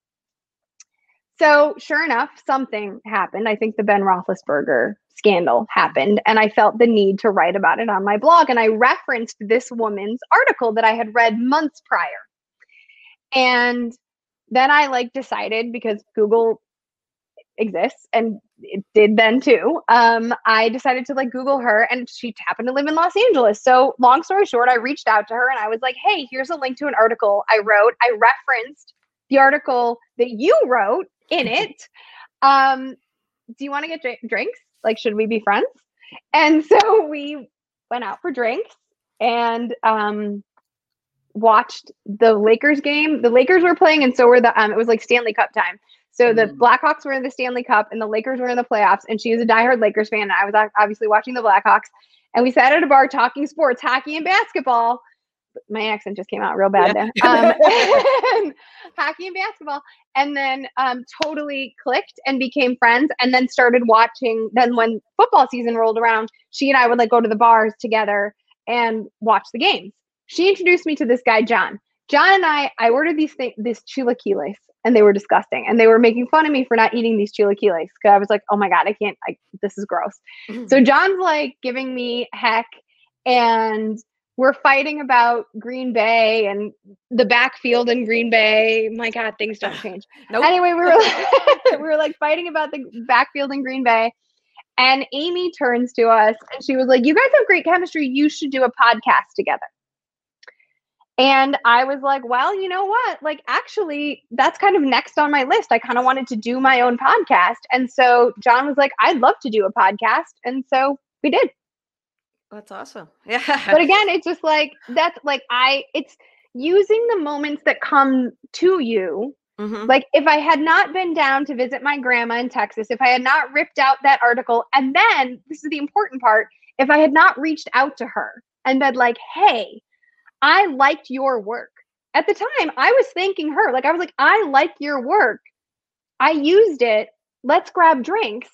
So sure enough, something happened. I think the Ben Roethlisberger scandal happened, and I felt the need to write about it on my blog. And I referenced this woman's article that I had read months prior. And then I decided, because Google exists, and it did then too, I decided to Google her, and she happened to live in Los Angeles. So long story short, I reached out to her and I was like, hey, here's a link to an article I wrote. I referenced the article that you wrote in it. Do you want to get drinks? Should we be friends? And so we went out for drinks and watched the Lakers game. The Lakers were playing, and so were it was Stanley Cup time. So the Blackhawks were in the Stanley Cup and the Lakers were in the playoffs, and she was a diehard Lakers fan. And I was obviously watching the Blackhawks, And we sat at a bar talking sports, hockey and basketball. My accent just came out real bad there. Hockey and basketball. And then totally clicked and became friends, and then started watching. Then when football season rolled around, she and I would like go to the bars together and watch the games. She introduced me to this guy, John. John and I ordered these chilaquiles, and they were disgusting. And they were making fun of me for not eating these chilaquiles, because I was like, oh my God, this is gross. So John's like giving me heck, and we're fighting about Green Bay and the backfield in Green Bay. My God, things don't change. Nope. Anyway, we were like fighting about the backfield in Green Bay. And Amy turns to us and she was like, you guys have great chemistry. You should do a podcast together. And I was like, well, you know what? Like, actually, that's kind of next on my list. I kind of wanted to do my own podcast. And so John was like, I'd love to do a podcast. And so we did. That's awesome. Yeah. But again, it's just like, that's like, it's using the moments that come to you. Mm-hmm. Like, if I had not been down to visit my grandma in Texas, if I had not ripped out that article, and then this is the important part, if I had not reached out to her and been like, hey, I liked your work. At the time, I was thanking her. Like, I was like, I like your work. I used it. Let's grab drinks.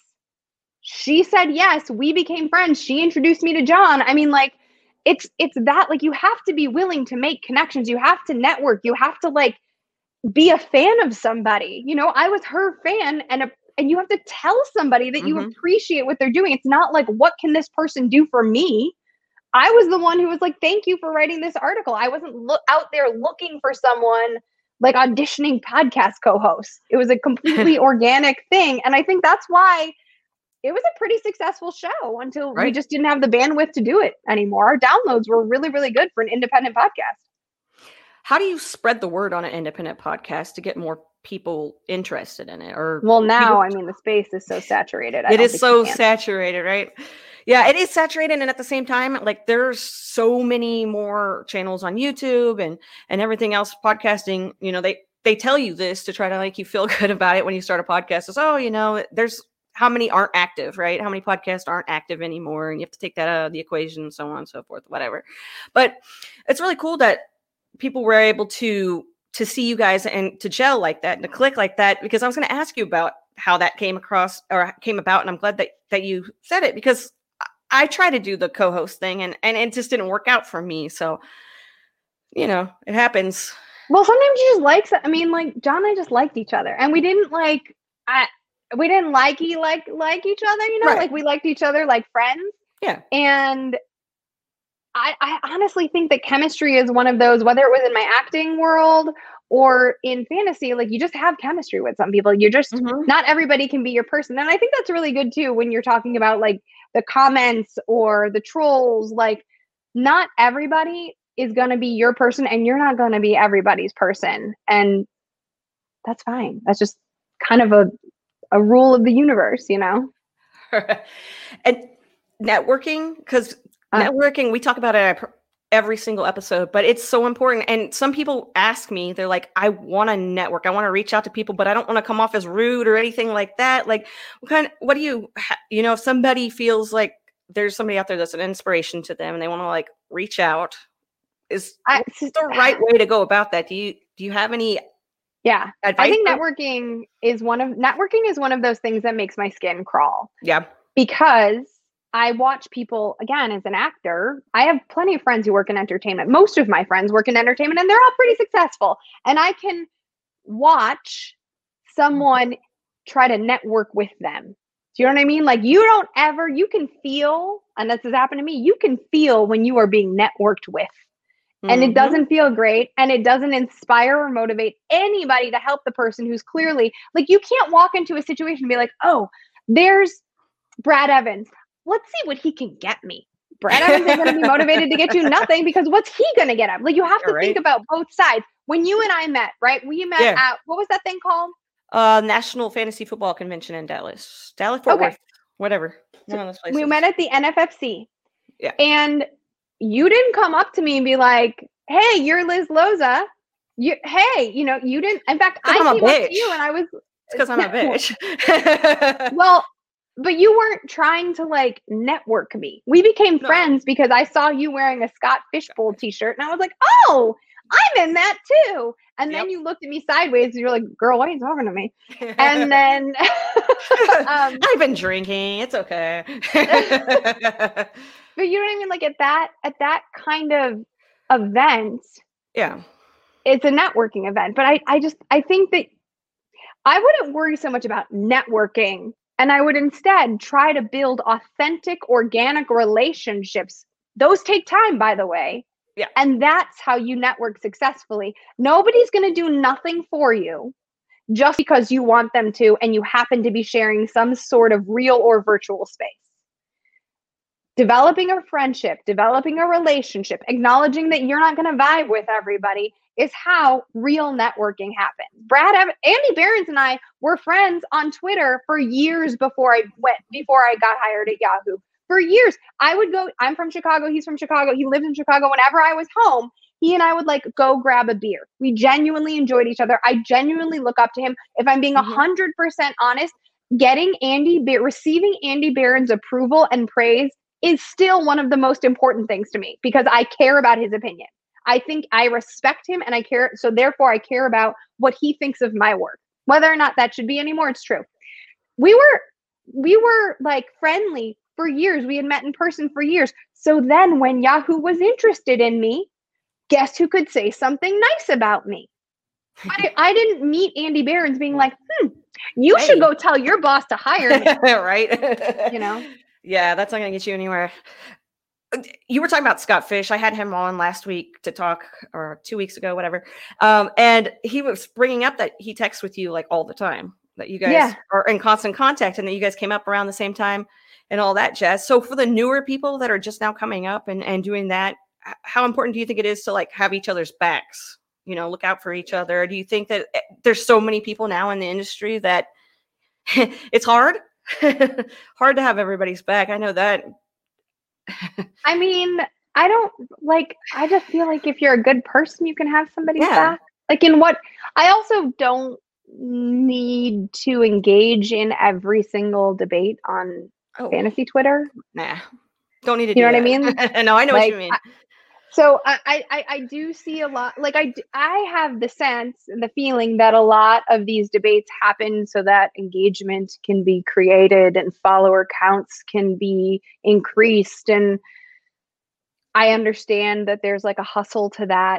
She said yes. We became friends. She introduced me to John. I mean, like, it's that, like, you have to be willing to make connections. You have to network. You have to, like, be a fan of somebody. You know, I was her fan, and you have to tell somebody that you appreciate what they're doing. It's not like, what can this person do for me? I was the one who was like, thank you for writing this article. I wasn't out there looking for someone, like auditioning podcast co-hosts. It was a completely organic thing. And I think that's why it was a pretty successful show until we just didn't have the bandwidth to do it anymore. Our downloads were really, really good for an independent podcast. How do you spread the word on an independent podcast to get more people interested in it? Or well, now, I mean, the space is so saturated. It is so saturated, right? Yeah, it is saturated. And at the same time, like, there's so many more channels on YouTube and everything else. Podcasting, you know, they tell you this to try to make you feel good about it when you start a podcast. It's, oh, you know, there's how many aren't active, right? How many podcasts aren't active anymore? And you have to take that out of the equation and so on and so forth, whatever. But it's really cool that people were able to see you guys and to gel like that and to click like that, because I was going to ask you about how that came about. And I'm glad that you said it, because I tried to do the co-host thing and it just didn't work out for me. So, you know, it happens. Well, sometimes you just like John and I just liked each other, and we didn't like each other, you know, like we liked each other like friends. Yeah. And I honestly think that chemistry is one of those, whether it was in my acting world or in fantasy, like, you just have chemistry with some people. You're just not everybody can be your person. And I think that's really good too, when you're talking about like the comments or the trolls. Like, not everybody is going to be your person, and you're not going to be everybody's person. And that's fine. That's just kind of a rule of the universe, you know? And networking, because networking, we talk about it every single episode, but it's so important. And some people ask me, they're like, I want to network. I want to reach out to people, but I don't want to come off as rude or anything like that. Like, what do you know, if somebody feels like there's somebody out there that's an inspiration to them and they want to like reach out, what's the right way to go about that? Do you have any advice? I think networking is one of those things that makes my skin crawl. Yeah. Because I watch people, again, as an actor, I have plenty of friends who work in entertainment. Most of my friends work in entertainment, and they're all pretty successful. And I can watch someone try to network with them. Do you know what I mean? Like, you can feel, and this has happened to me, you can feel when you are being networked with. And it doesn't feel great, and it doesn't inspire or motivate anybody to help the person who's clearly, like, you can't walk into a situation and be like, oh, there's Brad Evans. Let's see what he can get me. Brad Evans is going to be motivated to get you nothing, because what's he going to get up? Like, you have to think about both sides. When you and I met, right? We met at, what was that thing called? National Fantasy Football Convention in Dallas. Fort Worth, whatever. One of those places. We met at the NFFC. Yeah. And you didn't come up to me and be like, hey, you're Liz Loza. You didn't. In fact, I came up to you and I was. It's because I'm a bitch. Well, but you weren't trying to like network me. We became friends because I saw you wearing a Scott Fishbowl t-shirt and I was like, oh, I'm in that too. And then you looked at me sideways and you're like, girl, why are you talking to me? And then I've been drinking. It's okay. But you know what I mean? Like at that kind of event, yeah, it's a networking event. But I think that I wouldn't worry so much about networking, and I would instead try to build authentic, organic relationships. Those take time, by the way. Yeah. And that's how you network successfully. Nobody's going to do nothing for you just because you want them to, and you happen to be sharing some sort of real or virtual space. Developing a friendship, developing a relationship, acknowledging that you're not going to vibe with everybody is how real networking happens. Andy Behrens and I were friends on Twitter for years before I got hired at Yahoo. For years, I'm from Chicago, he's from Chicago, he lived in Chicago. Whenever I was home, he and I would like go grab a beer. We genuinely enjoyed each other. I genuinely look up to him. If I'm being 100% honest, receiving Andy Behrens' approval and praise is still one of the most important things to me because I care about his opinion. I think I respect him and I care. So therefore I care about what he thinks of my work, whether or not that should be anymore. It's true. We were like friendly for years. We had met in person for years. So then when Yahoo was interested in me, guess who could say something nice about me? I didn't meet Andy Behrens being like, you should go tell your boss to hire me. Right. You know? Yeah, that's not going to get you anywhere. You were talking about Scott Fish. I had him on last week to talk, or 2 weeks ago, whatever. And he was bringing up that he texts with you like all the time, that you guys are in constant contact and that you guys came up around the same time and all that jazz. So for the newer people that are just now coming up and doing that, how important do you think it is to like have each other's backs, you know, look out for each other? Do you think that there's so many people now in the industry that it's hard to have everybody's back? I know that. I mean, I just feel like if you're a good person, you can have somebody's back. Like I also don't need to engage in every single debate on fantasy Twitter. Nah, don't need to do you know that. What I mean? No, I know what you mean. So I do see a lot, like I have the sense and the feeling that a lot of these debates happen so that engagement can be created and follower counts can be increased. And I understand that there's like a hustle to that.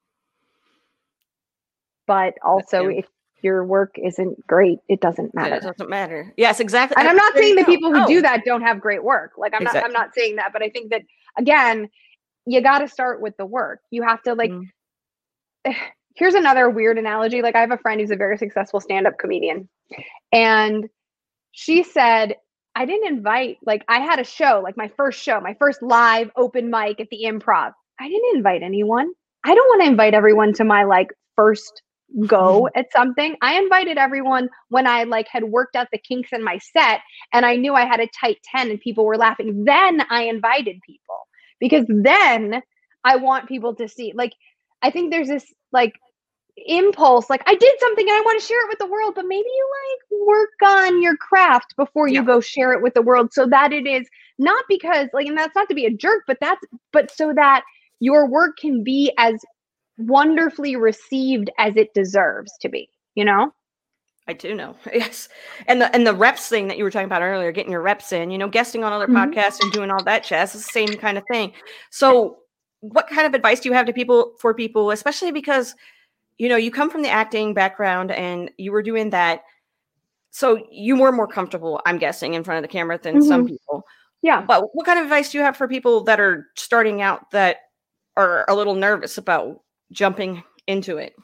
But also if your work isn't great, it doesn't matter. It doesn't matter. Yes, exactly. And I'm not saying that people who do that don't have great work. Like I'm not saying that, but I think that again, you got to start with the work. You have to like, here's another weird analogy. Like I have a friend who's a very successful stand-up comedian. And she said, I didn't invite, like I had a show, like my first live open mic at the Improv. I didn't invite anyone. I don't want to invite everyone to my like first go at something. I invited everyone when I like had worked out the kinks in my set and I knew I had a tight 10 and people were laughing. Then I invited people. Because then I want people to see, like, I think there's this like impulse, like I did something and I want to share it with the world, but maybe you like work on your craft before you go share it with the world so that it is not because like, and that's not to be a jerk, but so that your work can be as wonderfully received as it deserves to be, you know? I do know. Yes. And the reps thing that you were talking about earlier, getting your reps in, you know, guesting on other podcasts and doing all that jazz is the same kind of thing. So what kind of advice do you have for people, especially because, you know, you come from the acting background and you were doing that. So you were more comfortable, I'm guessing, in front of the camera than some people. Yeah. But what kind of advice do you have for people that are starting out that are a little nervous about jumping into it?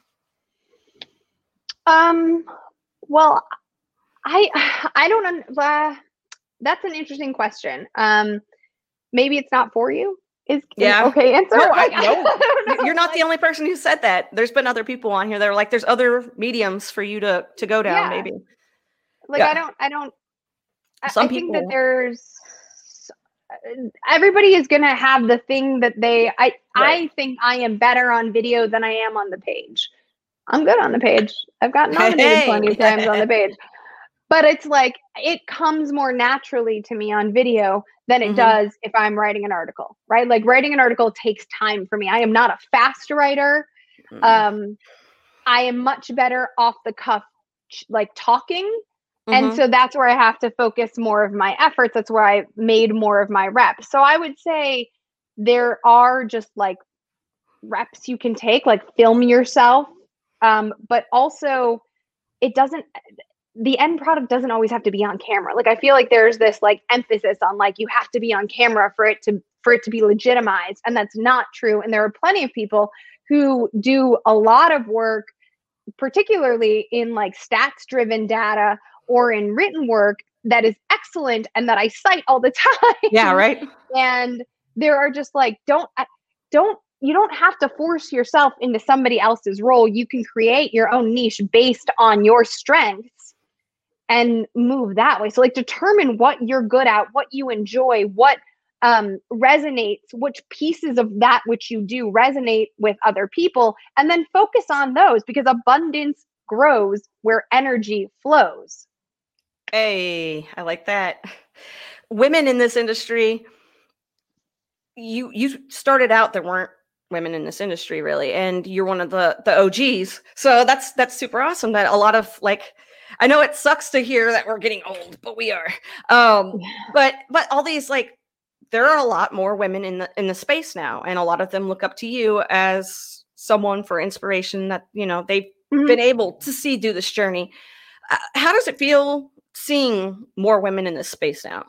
Well, I don't, that's an interesting question. Maybe it's not for you is okay answer. No, you're not the only person who said that. There's been other people on here that are like, there's other mediums for you to go down maybe. Like, I think that there's, everybody is going to have the thing that I think I am better on video than I am on the page. I'm good on the page. I've gotten nominated plenty of times on the page. But it's like, it comes more naturally to me on video than it does if I'm writing an article, right? Like writing an article takes time for me. I am not a fast writer. I am much better off the cuff, like talking. And so that's where I have to focus more of my efforts. That's where I made more of my reps. So I would say there are just like reps you can take, like film yourself. But also the end product doesn't always have to be on camera. Like I feel like there's this like emphasis on like you have to be on camera for it to be legitimized, and that's not true. And there are plenty of people who do a lot of work, particularly in like stats driven data or in written work, that is excellent and that I cite all the time. Yeah, right. And there are just like you don't have to force yourself into somebody else's role. You can create your own niche based on your strengths and move that way. So like determine what you're good at, what you enjoy, what resonates, which pieces of that which you do resonate with other people, and then focus on those, because abundance grows where energy flows. Hey, I like that. Women in this industry, you started out, there weren't women in this industry really, and you're one of the OGs. So that's super awesome that a lot of like, I know it sucks to hear that we're getting old, but we are. But all these like, there are a lot more women in the space now, and a lot of them look up to you as someone for inspiration that, you know, they've been able to see do this journey. How does it feel seeing more women in this space now?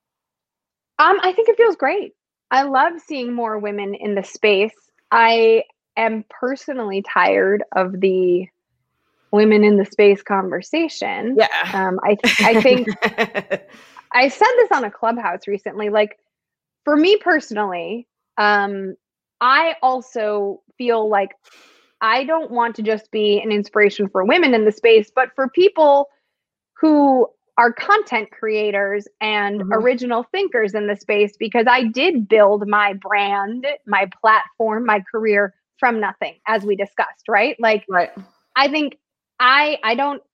I think it feels great. I love seeing more women in the space. I am personally tired of the women in the space conversation. Yeah. I think I said this on a Clubhouse recently, like, for me personally, I also feel like I don't want to just be an inspiration for women in the space, but for people who are content creators and original thinkers in the space, because I did build my brand, my platform, my career from nothing, as we discussed, right? Like, right. I think I don't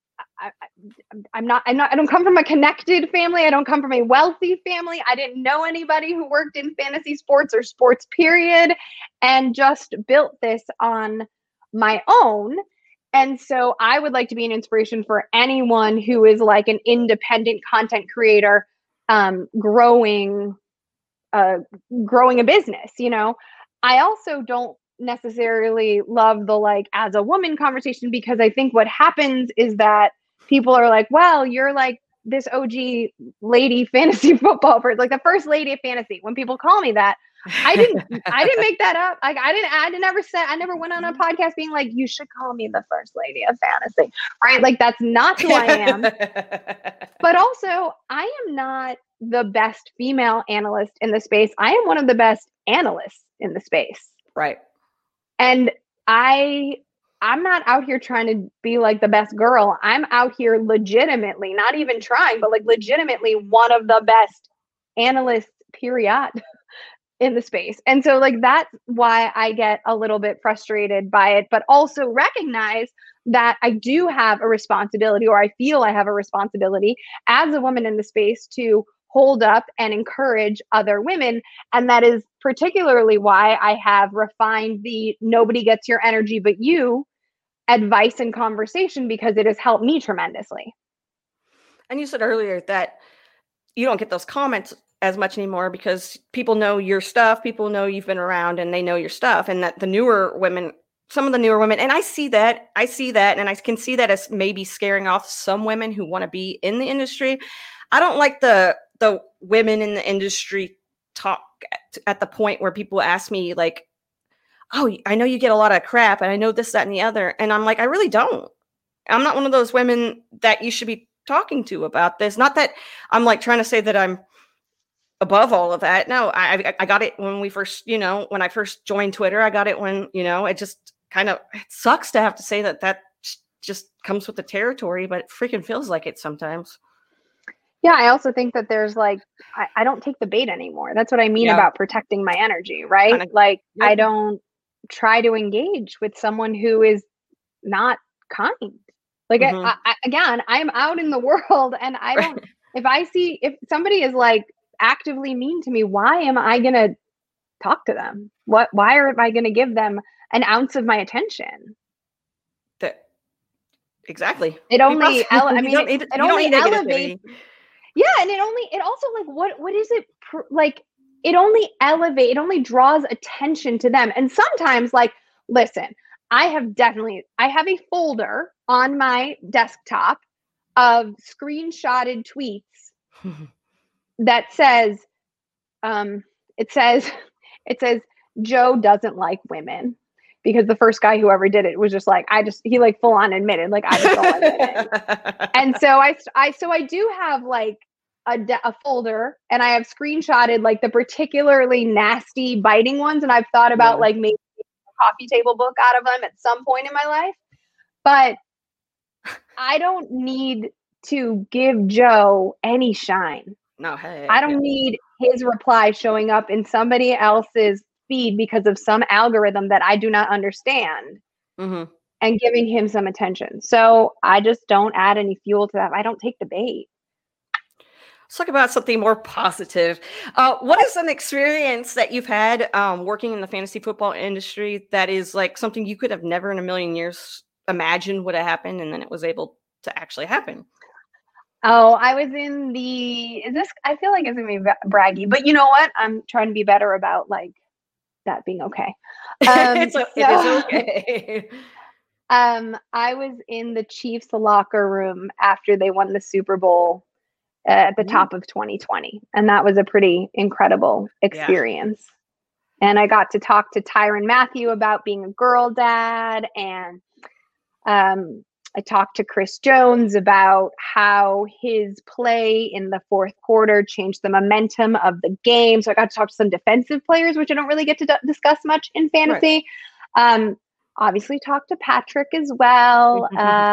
come from a connected family. I don't come from a wealthy family. I didn't know anybody who worked in fantasy sports or sports period, and just built this on my own. And so I would like to be an inspiration for anyone who is like an independent content creator, growing a business, you know. I also don't necessarily love the like as a woman conversation, because I think what happens is that people are like, well, you're like this OG lady fantasy football person, like the first lady of fantasy. When people call me that, I didn't make that up. Like I never went on a podcast being like, you should call me the first lady of fantasy, right? Like that's not who I am. But also, I am not the best female analyst in the space. I am one of the best analysts in the space. Right. And I'm not out here trying to be like the best girl. I'm out here legitimately, not even trying, but like legitimately one of the best analysts, period, in the space. And so like, that's why I get a little bit frustrated by it, but also recognize that I do have a responsibility, or I feel I have a responsibility as a woman in the space to hold up and encourage other women. And that is particularly why I have refined the nobody gets your energy but you advice and conversation, because it has helped me tremendously. And you said earlier that you don't get those comments as much anymore because people know your stuff, people know you've been around and they know your stuff, and that some of the newer women, and I see that, and I can see that as maybe scaring off some women who want to be in the industry. I don't like the women in the industry talk at the point where people ask me like, oh, I know you get a lot of crap and I know this, that, and the other. And I'm like, I really don't. I'm not one of those women that you should be talking to about this. Not that I'm like trying to say that I'm above all of that. No, I got it when we first, when I first joined Twitter. I got it when, it just it sucks to have to say that just comes with the territory, but it freaking feels like it sometimes. Yeah, I also think that there's like, I don't take the bait anymore. That's what I mean about protecting my energy, right? I don't try to engage with someone who is not kind. Like, Mm-hmm. again, I'm out in the world and I don't, if somebody is like actively mean to me, why am I going to talk to them? Why am I going to give them an ounce of my attention? That exactly. It Be only, positive. I You mean, don't need it you don't only need elevates. negativity. Yeah. And it also like, what is it like? It only it only draws attention to them. And sometimes like, listen, I have a folder on my desktop of screenshotted tweets that says, um, it says, it says, Joe doesn't like women, because the first guy who ever did it was just like, he like full on admitted, like, I just don't like women. And so I do have like a folder, and I have screenshotted like the particularly nasty biting ones. And I've thought about Yeah. like making a coffee table book out of them at some point in my life, but I don't need to give Joe any shine. No, hey, I yeah. don't need his reply showing up in somebody else's feed because of some algorithm that I do not understand, Mm-hmm. and giving him some attention. So I just don't add any fuel to that. I don't take the bait. Let's talk about something more positive. What is an experience that you've had working in the fantasy football industry that is like something you could have never in a million years imagined would have happened, and then it was able to actually happen? Oh, I was in I feel like it's gonna be braggy, but you know what? I'm trying to be better about like that being okay. It is okay. I was in the Chiefs locker room after they won the Super Bowl at the Ooh, top of 2020, and that was a pretty incredible yeah. experience. And I got to talk to Tyrann Mathieu about being a girl dad, and I talked to Chris Jones about how his play in the fourth quarter changed the momentum of the game. So I got to talk to some defensive players, which I don't really get to discuss much in Right. fantasy. Um, Obviously, talked to Patrick as well.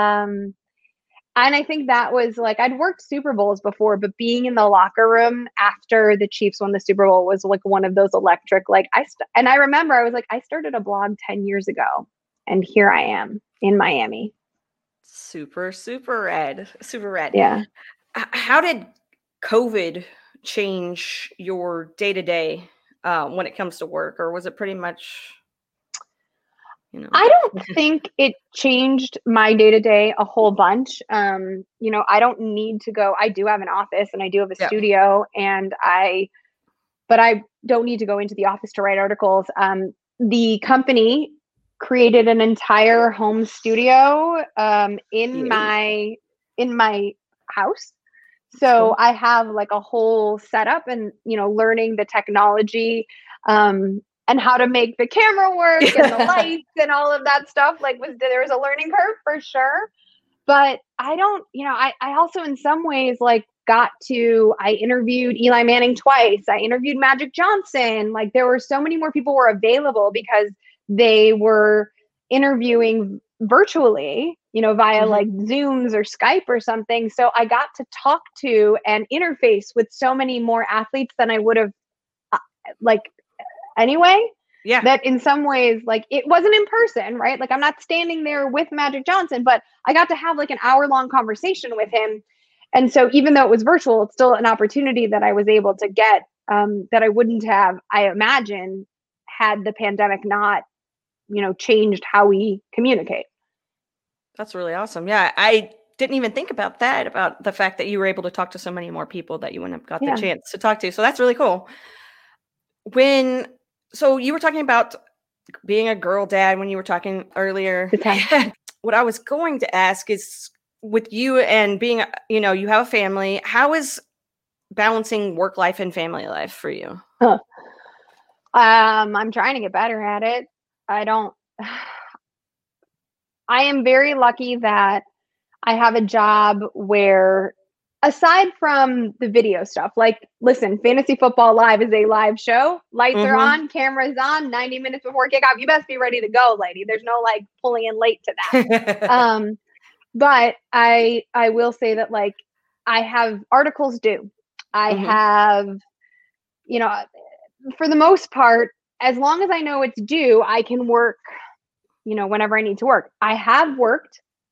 And I think that was like, I'd worked Super Bowls before, but being in the locker room after the Chiefs won the Super Bowl was like one of those electric, like and I remember I was like, I started a blog 10 years ago and here I am in Miami. Super, super rad. Super rad. Yeah. How did COVID change your day to day when it comes to work, or was it pretty much, you know? I don't think it changed my day to day a whole bunch. I don't need to go. I do have an office and I do have a Yeah. studio, but I don't need to go into the office to write articles. The company created an entire home studio in Yeah. my house. That's So cool. I have like a whole setup, and learning the technology, and how to make the camera work and the lights and all of that stuff. Like, there was a learning curve for sure. But I don't, I also in some ways like I interviewed Eli Manning twice. I interviewed Magic Johnson. Like, there were so many more people were available because they were interviewing virtually, via Mhm. like Zooms or Skype or something. So I got to talk to and interface with so many more athletes than I would have, like, anyway. Yeah. That in some ways, like, it wasn't in person, right? Like, I'm not standing there with Magic Johnson, but I got to have like an hour-long conversation with him. And so even though it was virtual, it's still an opportunity that I was able to get, that I wouldn't have, I imagine, had the pandemic not, changed how we communicate. That's really awesome. Yeah, I didn't even think about that, about the fact that you were able to talk to so many more people that you wouldn't have got the Yeah. chance to talk to. So that's really cool. When so you were talking about being a girl dad when you were talking earlier. The time. What I was going to ask is, with you and being, you have a family, how is balancing work life and family life for you? Huh. I'm trying to get better at it. I don't I am very lucky that I have a job where, aside from the video stuff, like, listen, Fantasy Football Live is a live show. Lights are Mhm. on, cameras on, 90 minutes before kickoff. You best be ready to go, lady. There's no like pulling in late to that. But I will say that, like, I have articles due. I Mhm. have, you know, for the most part, as long as I know it's due, I can work, whenever I need to work. I have worked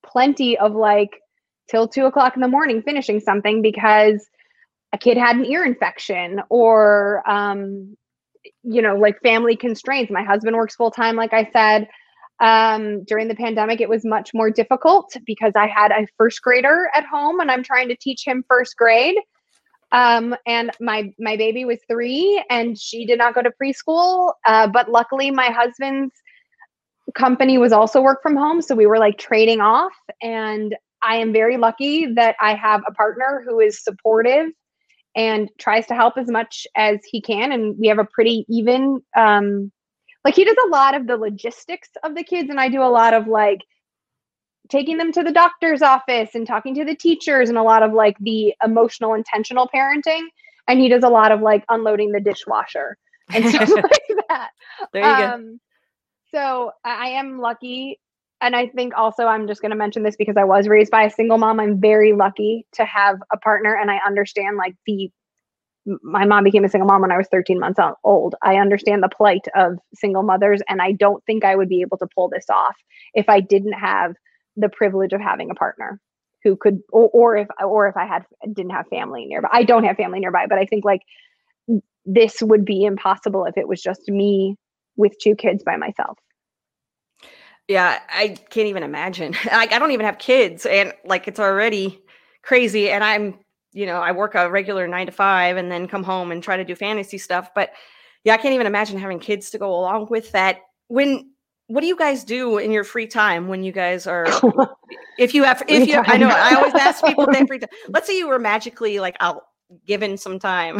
plenty of like till 2:00 in the morning finishing something because a kid had an ear infection or, like family constraints. My husband works full time, like I said. During the pandemic, it was much more difficult because I had a first grader at home and I'm trying to teach him first grade. And my baby was 3 and she did not go to preschool. But luckily my husband's company was also work from home. So we were like trading off, and I am very lucky that I have a partner who is supportive and tries to help as much as he can. And we have a pretty even, like he does a lot of the logistics of the kids and I do a lot of like taking them to the doctor's office and talking to the teachers and a lot of like the emotional, intentional parenting. And he does a lot of like unloading the dishwasher and stuff like that. There you go. So I am lucky. And I think also I'm just going to mention this because I was raised by a single mom. I'm very lucky to have a partner, and I understand like my mom became a single mom when I was 13 months old. I understand the plight of single mothers, and I don't think I would be able to pull this off if I didn't have the privilege of having a partner who could, or if I didn't have family nearby. I don't have family nearby, but I think like this would be impossible if it was just me with 2 kids by myself. Yeah, I can't even imagine. Like, I don't even have kids, and like it's already crazy. And I'm, I work a regular 9 to 5 and then come home and try to do fantasy stuff. But yeah, I can't even imagine having kids to go along with that. What do you guys do in your free time when you guys are, if you have, I know, I always ask people if they have free time. Let's say you were magically like out given some time.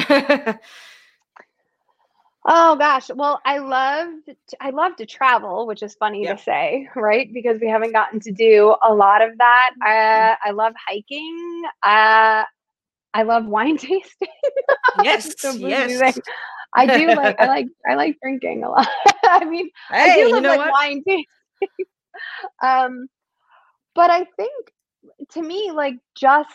Oh gosh. Well, I love to travel, which is funny to say, right? Because we haven't gotten to do a lot of that. I love hiking. I love wine tasting. Yes. Yes. I do I like drinking a lot. I mean, I do love wine tasting. But I think to me, like just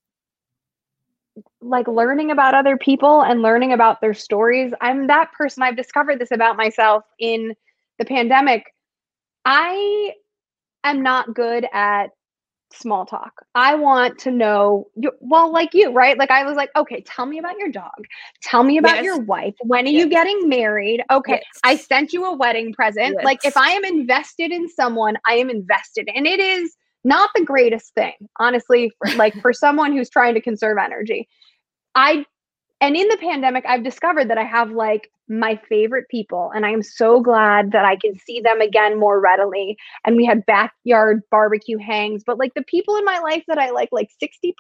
like learning about other people and learning about their stories. I'm that person. I've discovered this about myself in the pandemic. I am not good at small talk. I want to know, like you, right? Like I was like, okay, tell me about your dog. Tell me about your wife. When are you getting married? Okay. I sent you a wedding present. Yes. Like if I am invested in someone, I am invested. And it is not the greatest thing, honestly, for someone who's trying to conserve energy. And in the pandemic, I've discovered that I have like my favorite people, and I am so glad that I can see them again more readily. And we had backyard barbecue hangs, but like the people in my life that I like 60%,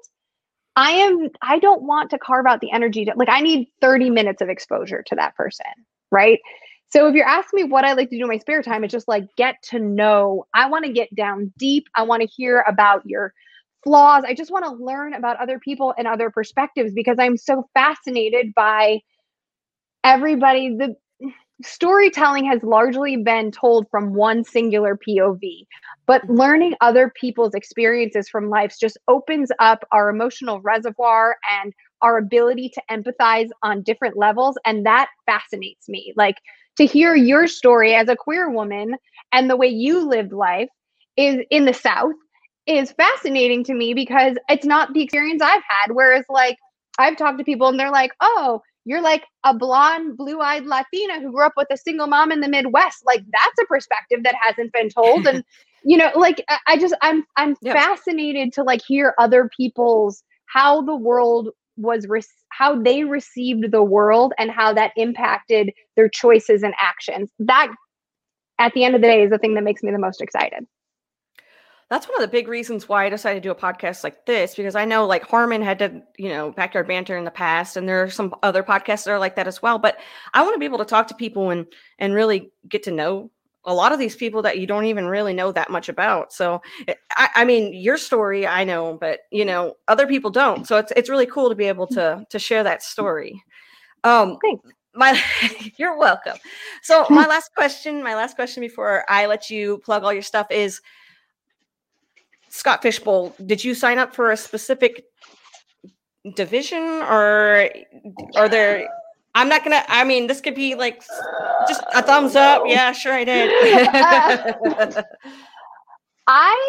I don't want to carve out the energy to, like, I need 30 minutes of exposure to that person. Right. So if you're asking me what I like to do in my spare time, it's just like, get to know, I want to get down deep. I want to hear about your flaws. I just want to learn about other people and other perspectives because I'm so fascinated by everybody. The storytelling has largely been told from one singular POV, but learning other people's experiences from life just opens up our emotional reservoir and our ability to empathize on different levels. And that fascinates me. Like to hear your story as a queer woman and the way you lived life is in the South is fascinating to me because it's not the experience I've had. Whereas like I've talked to people and they're like, oh, you're like a blonde, blue-eyed Latina who grew up with a single mom in the Midwest. Like that's a perspective that hasn't been told. And, like I'm fascinated to like hear other people's, how the world was, how they received the world and how that impacted their choices and actions. That at the end of the day is the thing that makes me the most excited. That's one of the big reasons why I decided to do a podcast like this, because I know like Harmon had to, Backyard Banter in the past, and there are some other podcasts that are like that as well. But I want to be able to talk to people and really get to know a lot of these people that you don't even really know that much about. So, I mean, your story, I know, but other people don't. So it's really cool to be able to share that story. Thanks. You're welcome. So my last question before I let you plug all your stuff is, Scott Fish Bowl, did you sign up for a specific division, or are there, this could be like just a thumbs up. Yeah, sure I did.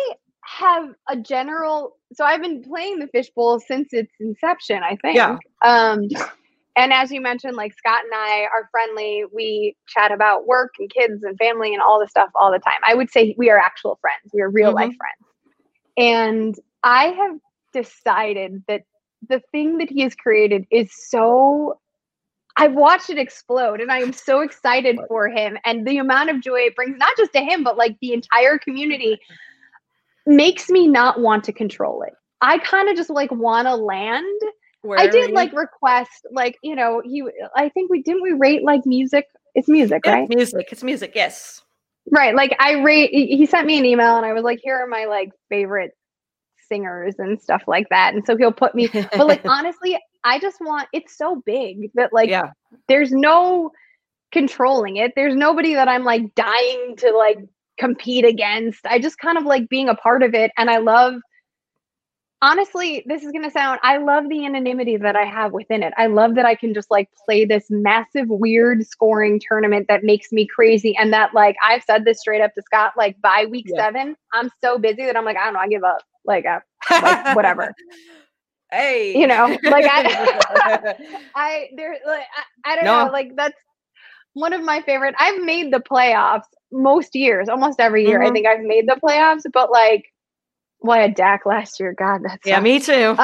have a general, so I've been playing the fishbowl since its inception, I think. Yeah. And as you mentioned, like Scott and I are friendly. We chat about work and kids and family and all this stuff all the time. I would say we are actual friends. We are real life friends. And I have decided that the thing that he has created is so, I've watched it explode and I am so excited for him. And the amount of joy it brings, not just to him, but like the entire community, makes me not want to control it. I kind of just like want to land. I did like request, like, you know, I think we rate like music. It's music, right? It's music. Yes. Right. Like he sent me an email and I was like, here are my like favorite singers and stuff like that. And so he'll put me, but like, honestly, I just want, it's so big that like, there's no controlling it. There's nobody that I'm like dying to like compete against. I just kind of like being a part of it. And I love, honestly, this is going to sound, I love the anonymity that I have within it. I love that I can just like play this massive, weird scoring tournament that makes me crazy. And that like, I've said this straight up to Scott, like by week 7, I'm so busy that I'm like, I don't know, I give up. Like whatever. Hey, you know, like I don't know, like that's one of my favorite. I've made the playoffs most years, almost every year. I think I've made the playoffs, but like, well, I had Dak last year. God, that's me too.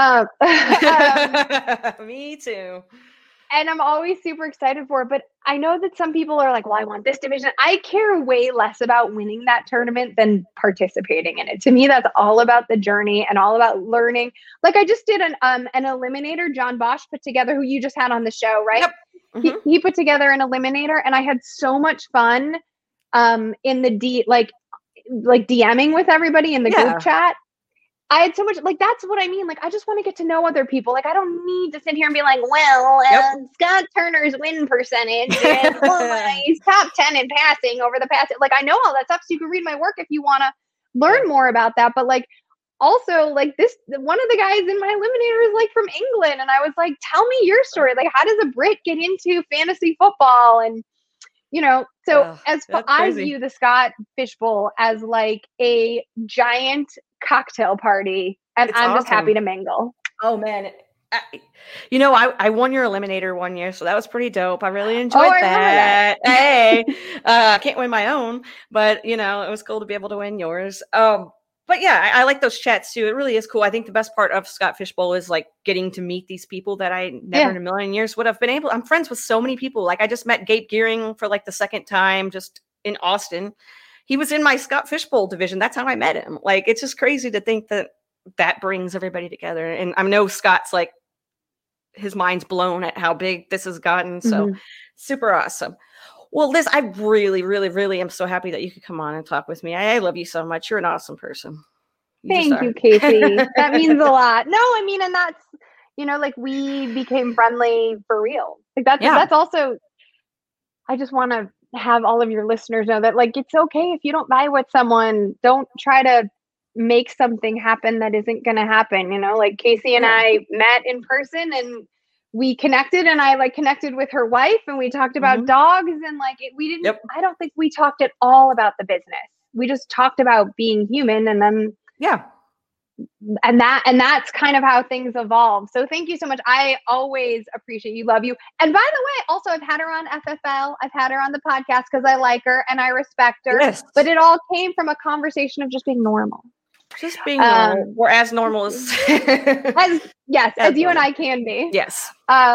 Me too. And I'm always super excited for it. But I know that some people are like, well, I want this division. I care way less about winning that tournament than participating in it. To me, that's all about the journey and all about learning. Like I just did an eliminator John Bosch put together, who you just had on the show, right? Yep. He put together an eliminator and I had so much fun in the like DMing with everybody in the group chat. I had so much, like, that's what I mean. Like, I just want to get to know other people. Like, I don't need to sit here and be like, well, Scott Turner's win percentage is he's top 10 in passing over the past. Like, I know all that stuff, so you can read my work if you want to learn more about that. But like, also like one of the guys in my eliminator is like from England. And I was like, tell me your story. Like, how does a Brit get into fantasy football? And, you know, so I view the Scott Fishbowl as like a giant cocktail party, and I'm just happy to mingle. Oh man, I won your eliminator one year, so that was pretty dope. I really enjoyed that. Hey, I can't win my own, but it was cool to be able to win yours. But yeah, I like those chats too. It really is cool. I think the best part of Scott Fishbowl is like getting to meet these people that I never in a million years would have been able. I'm friends with so many people. Like I just met Gabe Gearing for like the second time just in Austin. He was in my Scott Fishbowl division. That's how I met him. Like, it's just crazy to think that brings everybody together. And I know Scott's like, his mind's blown at how big this has gotten. So super awesome. Well, Liz, I really, really, really am so happy that you could come on and talk with me. I love you so much. You're an awesome person. Thank you, Casey. That means a lot. No, I mean, and that's, like we became friendly for real. Like that's also, I just want to have all of your listeners know that like it's okay if you don't vibe with someone. Don't try to make something happen that isn't going to happen. Like Casey and I met in person and we connected, and I like connected with her wife and we talked about dogs, and like we didn't I don't think we talked at all about the business. We just talked about being human, and then and that's kind of how things evolve. So thank you so much. I always appreciate you. Love you. And by the way, also I've had her on FFL. I've had her on the podcast because I like her and I respect her. Yes. But it all came from a conversation of just being normal. Just being normal. Or as normal as as you and I can be. Yes.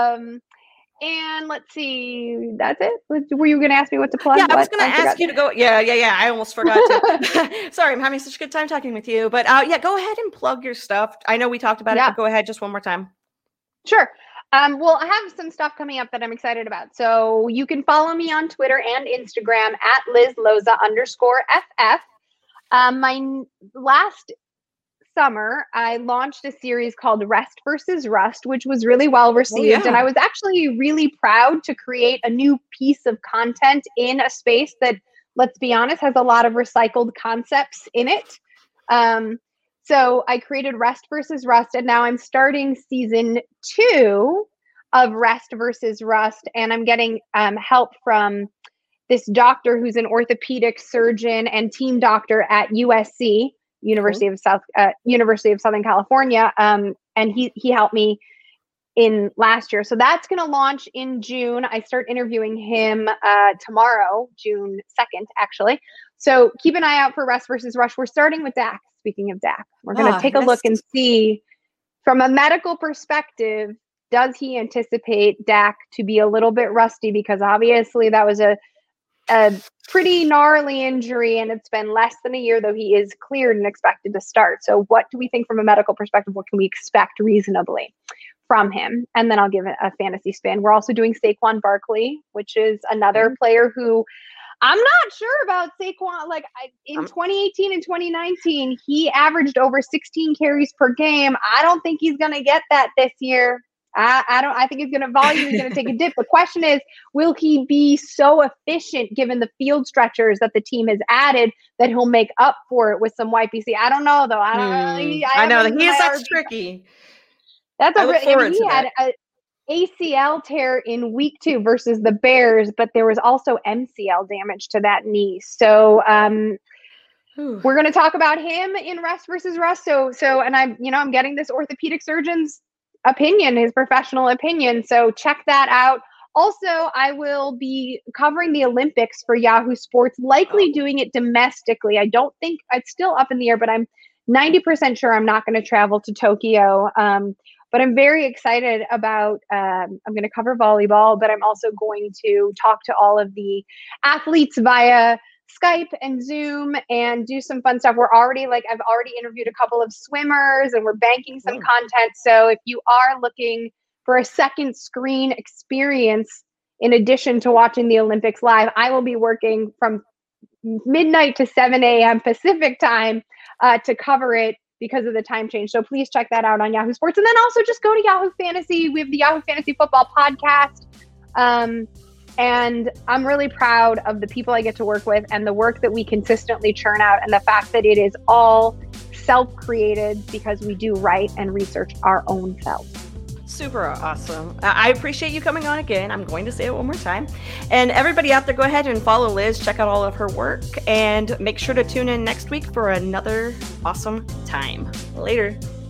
And let's see, that's it. Were you going to ask me what to plug? Yeah, I was going to ask you to go. Yeah. I almost forgot to. Sorry, I'm having such a good time talking with you. But go ahead and plug your stuff. I know we talked about it, but go ahead just one more time. Sure. Well, I have some stuff coming up that I'm excited about. So you can follow me on Twitter and Instagram at LizLoza_FF. My last summer, I launched a series called Rest versus Rust, which was really well received. And I was actually really proud to create a new piece of content in a space that, let's be honest, has a lot of recycled concepts in it. So I created Rest versus Rust, and now I'm starting season 2 of Rest versus Rust. And I'm getting help from this doctor who's an orthopedic surgeon and team doctor at USC, University of Southern California. And he helped me in last year. So that's going to launch in June. I start interviewing him tomorrow, June 2nd, actually. So keep an eye out for Rest versus Rush. We're starting with Dak. Speaking of Dak, we're going to take a look and see from a medical perspective, does he anticipate Dak to be a little bit rusty? Because obviously that was a pretty gnarly injury, and it's been less than a year, though he is cleared and expected to start. So what do we think from a medical perspective? What can we expect reasonably from him? And then I'll give it a fantasy spin. We're also doing Saquon Barkley, which is another player who I'm not sure about. Saquon, in 2018 and 2019, he averaged over 16 carries per game. I don't think he's going to get that this year. I think volume is going to take a dip. The question is, will he be so efficient given the field stretchers that the team has added that he'll make up for it with some YPC? I don't know, though. I know that's tricky. That's he had an ACL tear in week 2 versus the Bears, but there was also MCL damage to that knee. So we're going to talk about him in Rest versus Rust. And I'm getting this orthopedic surgeon's opinion, his professional opinion. So check that out. Also, I will be covering the Olympics for Yahoo Sports, likely doing it domestically. I don't think it's still up in the air, but I'm 90% sure I'm not going to travel to Tokyo. But I'm very excited about, I'm going to cover volleyball, but I'm also going to talk to all of the athletes via Skype and Zoom and do some fun stuff. I've already interviewed a couple of swimmers, and we're banking some content. So if you are looking for a second screen experience, in addition to watching the Olympics live, I will be working from midnight to 7 a.m. Pacific time to cover it because of the time change. So please check that out on Yahoo Sports. And then also just go to Yahoo Fantasy. We have the Yahoo Fantasy Football podcast. And I'm really proud of the people I get to work with and the work that we consistently churn out, and the fact that it is all self-created because we do write and research our own self. Super awesome. I appreciate you coming on again. I'm going to say it one more time. And everybody out there, go ahead and follow Liz, check out all of her work, and make sure to tune in next week for another awesome time. Later.